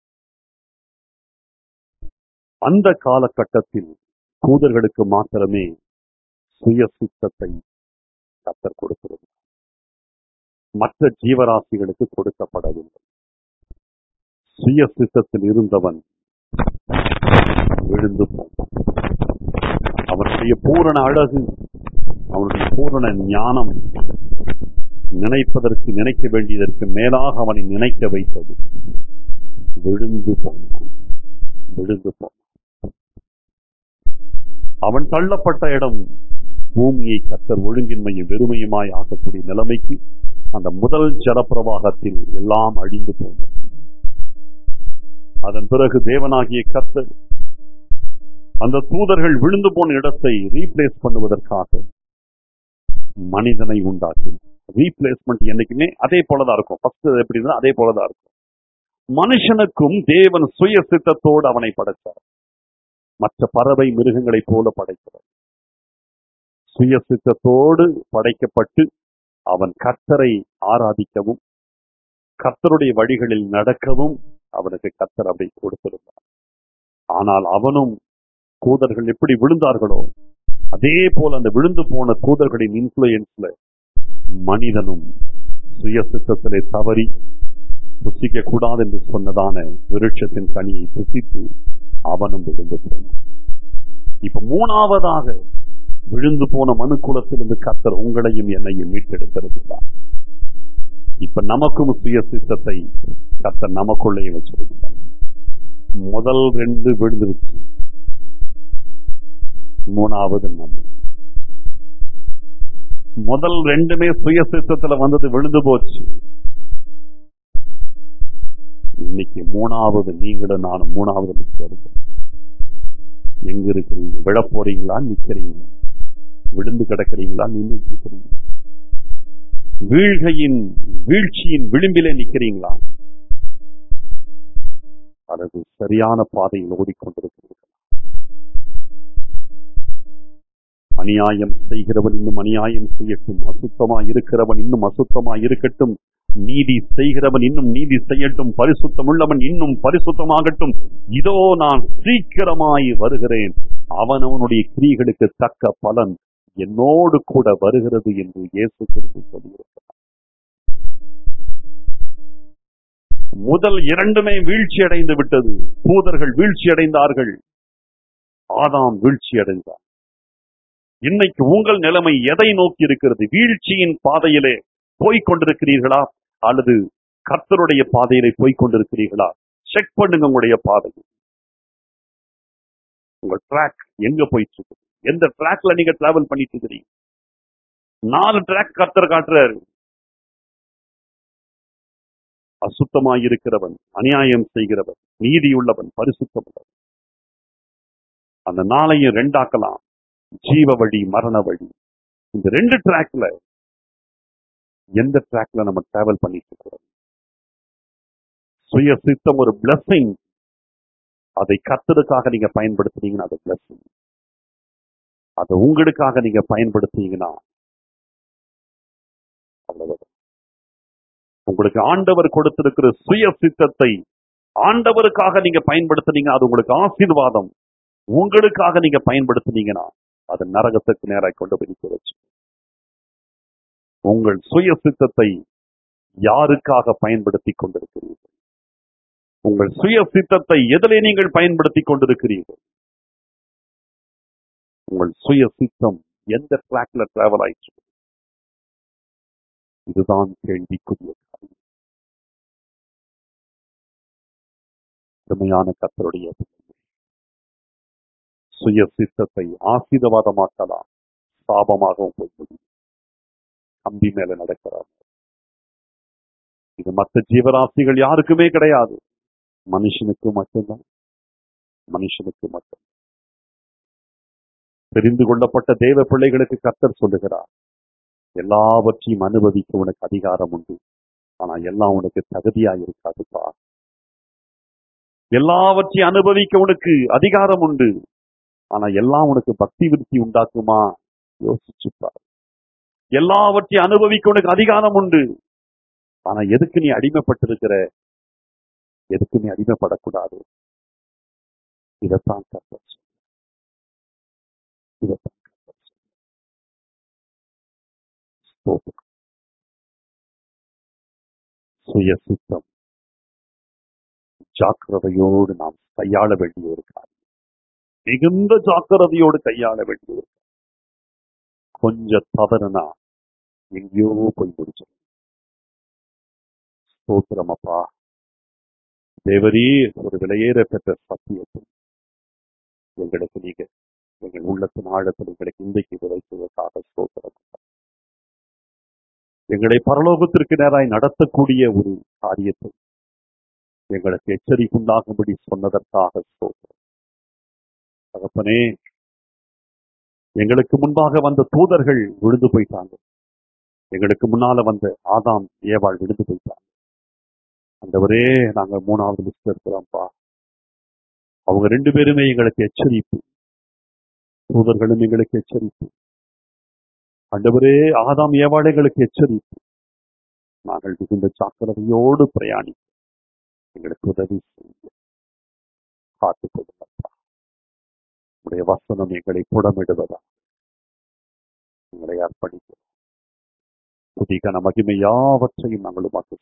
அந்த காலகட்டத்தில் தூதர்களுக்கு மாத்திரமே சுய சித்தத்தை கர்த்தர் கொடுக்கிறது. மற்ற ஜீவராசிகளுக்கு கொடுக்கப்படவில்லை. சுய சித்தத்தில் இருந்தவன் விழுந்து போனான். அவனுடைய பூரண அழகு, அவனுடைய பூரண ஞானம் நினைப்பதற்கு, நினைக்க வேண்டியதற்கு மேலாக அவனை நினைக்க வைத்தது. விழுந்து போனான். விழுந்து போனான். அவன் தள்ளப்பட்ட இடம் பூமியை கர்த்தர் ஒழுங்கின்மையும் வெறுமையுமாய் ஆக்கக்கூடிய நிலைமைக்கு அந்த முதல் ஜலப்பிரவாகத்தில் எல்லாம் அழிந்து போனது. அதன் பிறகு தேவனாகிய கர்த்தர் அந்த தூதர்கள் விழுந்து போன இடத்தை ரீப்ளேஸ் பண்ணுவதற்காக மனிதனை உண்டாக்கினார். ரீப்ளேஸ்மெண்ட் என்னைக்குமே அதே போலதான் இருக்கும். ஃபர்ஸ்ட் எப்படி இருந்தா அதே போலதான் இருக்கும். மனுஷனுக்கும் தேவன் சுய சித்தத்தோடு அவனை படைத்தார். மற்ற பறவை மிருகங்களை போல படைக்கிறார். சுய சித்தத்தோடு படைக்கப்பட்டு அவன் கர்த்தரை ஆராதிக்கவும் கர்த்தருடைய வழிகளில் நடக்கவும் அவனுக்கு கர்த்தர் அப்படி கொடுத்திருந்தார். ஆனால் அவனும் தூதர்கள் எப்படி விழுந்தார்களோ அதே போல அந்த விழுந்து போன தூதர்களின் இன்ஃப்ளூயன்ஸ்ல மனிதனும் சுய சித்தத்திலே தவறி புசிக்க கூடாது என்று சொன்னதான விருட்சத்தின் கனியை புசித்து அவனும் விழுந்து போனான். இப்ப மூணாவதாக விழுந்து போன மனு குலத்திலிருந்து கர்த்தர் உங்களையும் என்னையும் மீட்டெடுத்திருக்கிறார். இப்ப நமக்கும் சுய சித்தத்தை கர்த்தர் நமக்குள்ளேயே வச்சிருக்கிறார். முதல் 2 விழுந்துருச்சு, மூணாவது நம்ம. முதல் 2மே சுய சித்தத்துல வந்தது, விழுந்து போச்சு. இன்னைக்கு மூணாவது நீங்களும் நானும் மூணாவது லிஸ்ட் எடுக்கிறோம். எங்க இருக்கிறீங்க? விழ போறீங்களா, நிக்கிறீங்களா? விழுந்து கிடக்கிறீங்களா, நின்று இருக்கிறீங்களா? வீழ்ச்சியின் விளிம்பிலே நிக்கிறீங்களா, அல்லது சரியான பாதையில் ஓடிக்கொண்டிருக்கிறீர்கள்? அநியாயம் செய்கிறவன் இன்னும் அநியாயம் செய்யட்டும், அசுத்தமா இருக்கிறவன் இன்னும் அசுத்தமா இருக்கட்டும், நீதி செய்கிறவன் இன்னும் நீதி செய்யட்டும், பரிசுத்தம் உள்ளவன் இன்னும் பரிசுத்தமாகட்டும், இதோ நான் சீக்கிரமாய் வருகிறேன், அவனவனுடைய கிரியைகளுக்கு தக்க பலன் என்னோடு கூட வருகிறது என்று இயேசு கிறிஸ்து சொல்லியிருக்கிறார். முதல் 2மே வீழ்ச்சி அடைந்து விட்டது. தூதர்கள் வீழ்ச்சி அடைந்தார்கள், ஆதாம் வீழ்ச்சி அடைந்தார். இன்னைக்கு உங்கள் நிலைமை எதை நோக்கி இருக்கிறது? வீழ்ச்சியின் பாதையிலே போய்கொண்டிருக்கிறீர்களா அல்லது கர்த்தருடைய பாதையிலே போய்கொண்டிருக்கிறீர்களா? செக் பண்ணுங்க உங்களுடைய பாதை. உங்க ட்ராக் எங்க போயிட்டு இருக்கு? எந்த ட்ராக்ல நீங்க டிராவல் பண்ணிட்டு இருக்கிறீங்க? 4 ட்ராக் கர்த்தர் காட்டுறாரு. அசுத்தமாய் இருக்கிறவன், அநியாயம் செய்கிறவன், நீதி உள்ளவன், பரிசுத்தம் உள்ளவன். அந்த 4ஐயும் 2 ஆக்கலாம். ஜீவ வழி, மரண வழி. இந்த 2 ட்ராக்ல எந்த ட்ராக்ல நம்ம டிராவல் பண்ணிட்டு இருக்கிறோம்? சுய சித்தம் ஒரு பிளஸிங். அதை கர்த்தருக்காக நீங்க பயன்படுத்துனீங்கன்னா அது பிளஸிங். அதை உங்களுக்காக நீங்க பயன்படுத்துனீங்கன்னா அவ்வளவுதான். உங்களுக்கு ஆண்டவர் கொடுத்திருக்கிற சுய சித்தத்தை ஆண்டவருக்காக நீங்க பயன்படுத்துனீங்க, அது உங்களுக்கு ஆசீர்வாதம். உங்களுக்காக நீங்க பயன்படுத்துனீங்கன்னா அது நரகத்துக்கு நேராய் கொண்டு போய் நிற்க வச்சு. உங்கள் சுய சித்தத்தை யாருக்காக பயன்படுத்தி கொண்டிருக்கிறீர்கள்? உங்கள் சுய சித்தத்தை எதிலே நீங்கள் பயன்படுத்தி கொண்டிருக்கிறீர்கள்? உங்கள் சுய சித்தம் எந்த ட்ராக்ல டிராவல் ஆயிற்று? இதுதான் கேள்விக்குரிய காரியம். அருமையான கர்த்தருடைய பிள்ளைகளே, சுய சித்தத்தை ஆசீர்வாதமாக்கலாம், சாபமாகவும் போய் முடியும். கம்பி மேல நடக்கிறார். இது மற்ற ஜீவராசிகள் யாருக்குமே கிடையாது. மனுஷனுக்கு மட்டும்தான். மனுஷனுக்கு மட்டும். தெரிந்து கொள்ளப்பட்ட தேவ பிள்ளைகளுக்கு கர்த்தர் சொல்லுகிறார், எல்லாவற்றையும் அனுபவிக்க உனக்கு அதிகாரம் உண்டு. ஆனா எல்லாம் உனக்கு தகுதியா இருக்காதுப்பா. எல்லாவற்றையும் அனுபவிக்க உனக்கு அதிகாரம் உண்டு. ஆனா எல்லாம் உனக்கு பக்தி விருத்தி உண்டாக்குமா? யோசிச்சுப்பார். எல்லாவற்றையும் அனுபவிக்க உனக்கு அதிகாரம் உண்டு. ஆனா எதுக்கு நீ அடிமைப்பட்டிருக்கிற? எதுக்கு நீ அடிமைப்படக்கூடாது? இதைத்தான் கர்த்தர் சொல்றார். இதைத்தான் கர்த்தர் சொல்றார். சுய சித்தம் ஜாக்கிரதையோடு நாம் கையாள வேண்டிய ஒரு காரியம். மிகுந்த ஜாக்கிரதையோடு கையாள வேண்டிய ஒரு காரியம். கொஞ்சம் தவறுனா எங்கேயோ போய் முடிச்சிடும். ஸ்தோத்திரம் அப்பா. தேவரீ, ஒரு விலையேற பெற்ற சத்தியத்தை எங்களுக்கு நீங்க எங்கள் உள்ளத்தின் ஆழத்தில் எங்களுக்கு இன்றைக்கு விதைத்ததற்காக ஸ்தோத்திரம். எங்களை பரலோகத்திற்கு நேராய் நடத்தக்கூடிய ஒரு காரியத்தை எங்களுக்கு எச்சரிக்குண்டாகும்படி சொன்னதற்காக ஸ்தோத்திரம். தகப்பனே, எங்களுக்கு முன்பாக வந்த தூதர்கள் விழுந்து போயிட்டாங்க. எங்களுக்கு முன்னால வந்த ஆதாம் ஏவாள் விழுந்து போயிட்டாங்க. அந்தவரே, நாங்க 3வது லிஸ்ட் இருக்கிறோம்ப்பா. அவங்க 2 பேருமே எங்களுக்கு எச்சரிப்பு. தூதர்களும் எங்களுக்கு எச்சரிப்பு. ஆண்டவரே, ஆதாம் ஏவாள் எங்களுக்கு எச்சரிப்பு. நாங்கள் மிகுந்த ஜாக்கிரதையோடு பிரயாணிக்க எங்களுக்கு உதவி செய்ய காத்துக் கொள்ளுங்கப்பா. உடைய வசனம் எங்களை புடமிடுவதா எங்களை அர்ப்பணிக்கிறோம். புதிகன மகிமை யாவற்றையும் நாங்கள் உமக்கு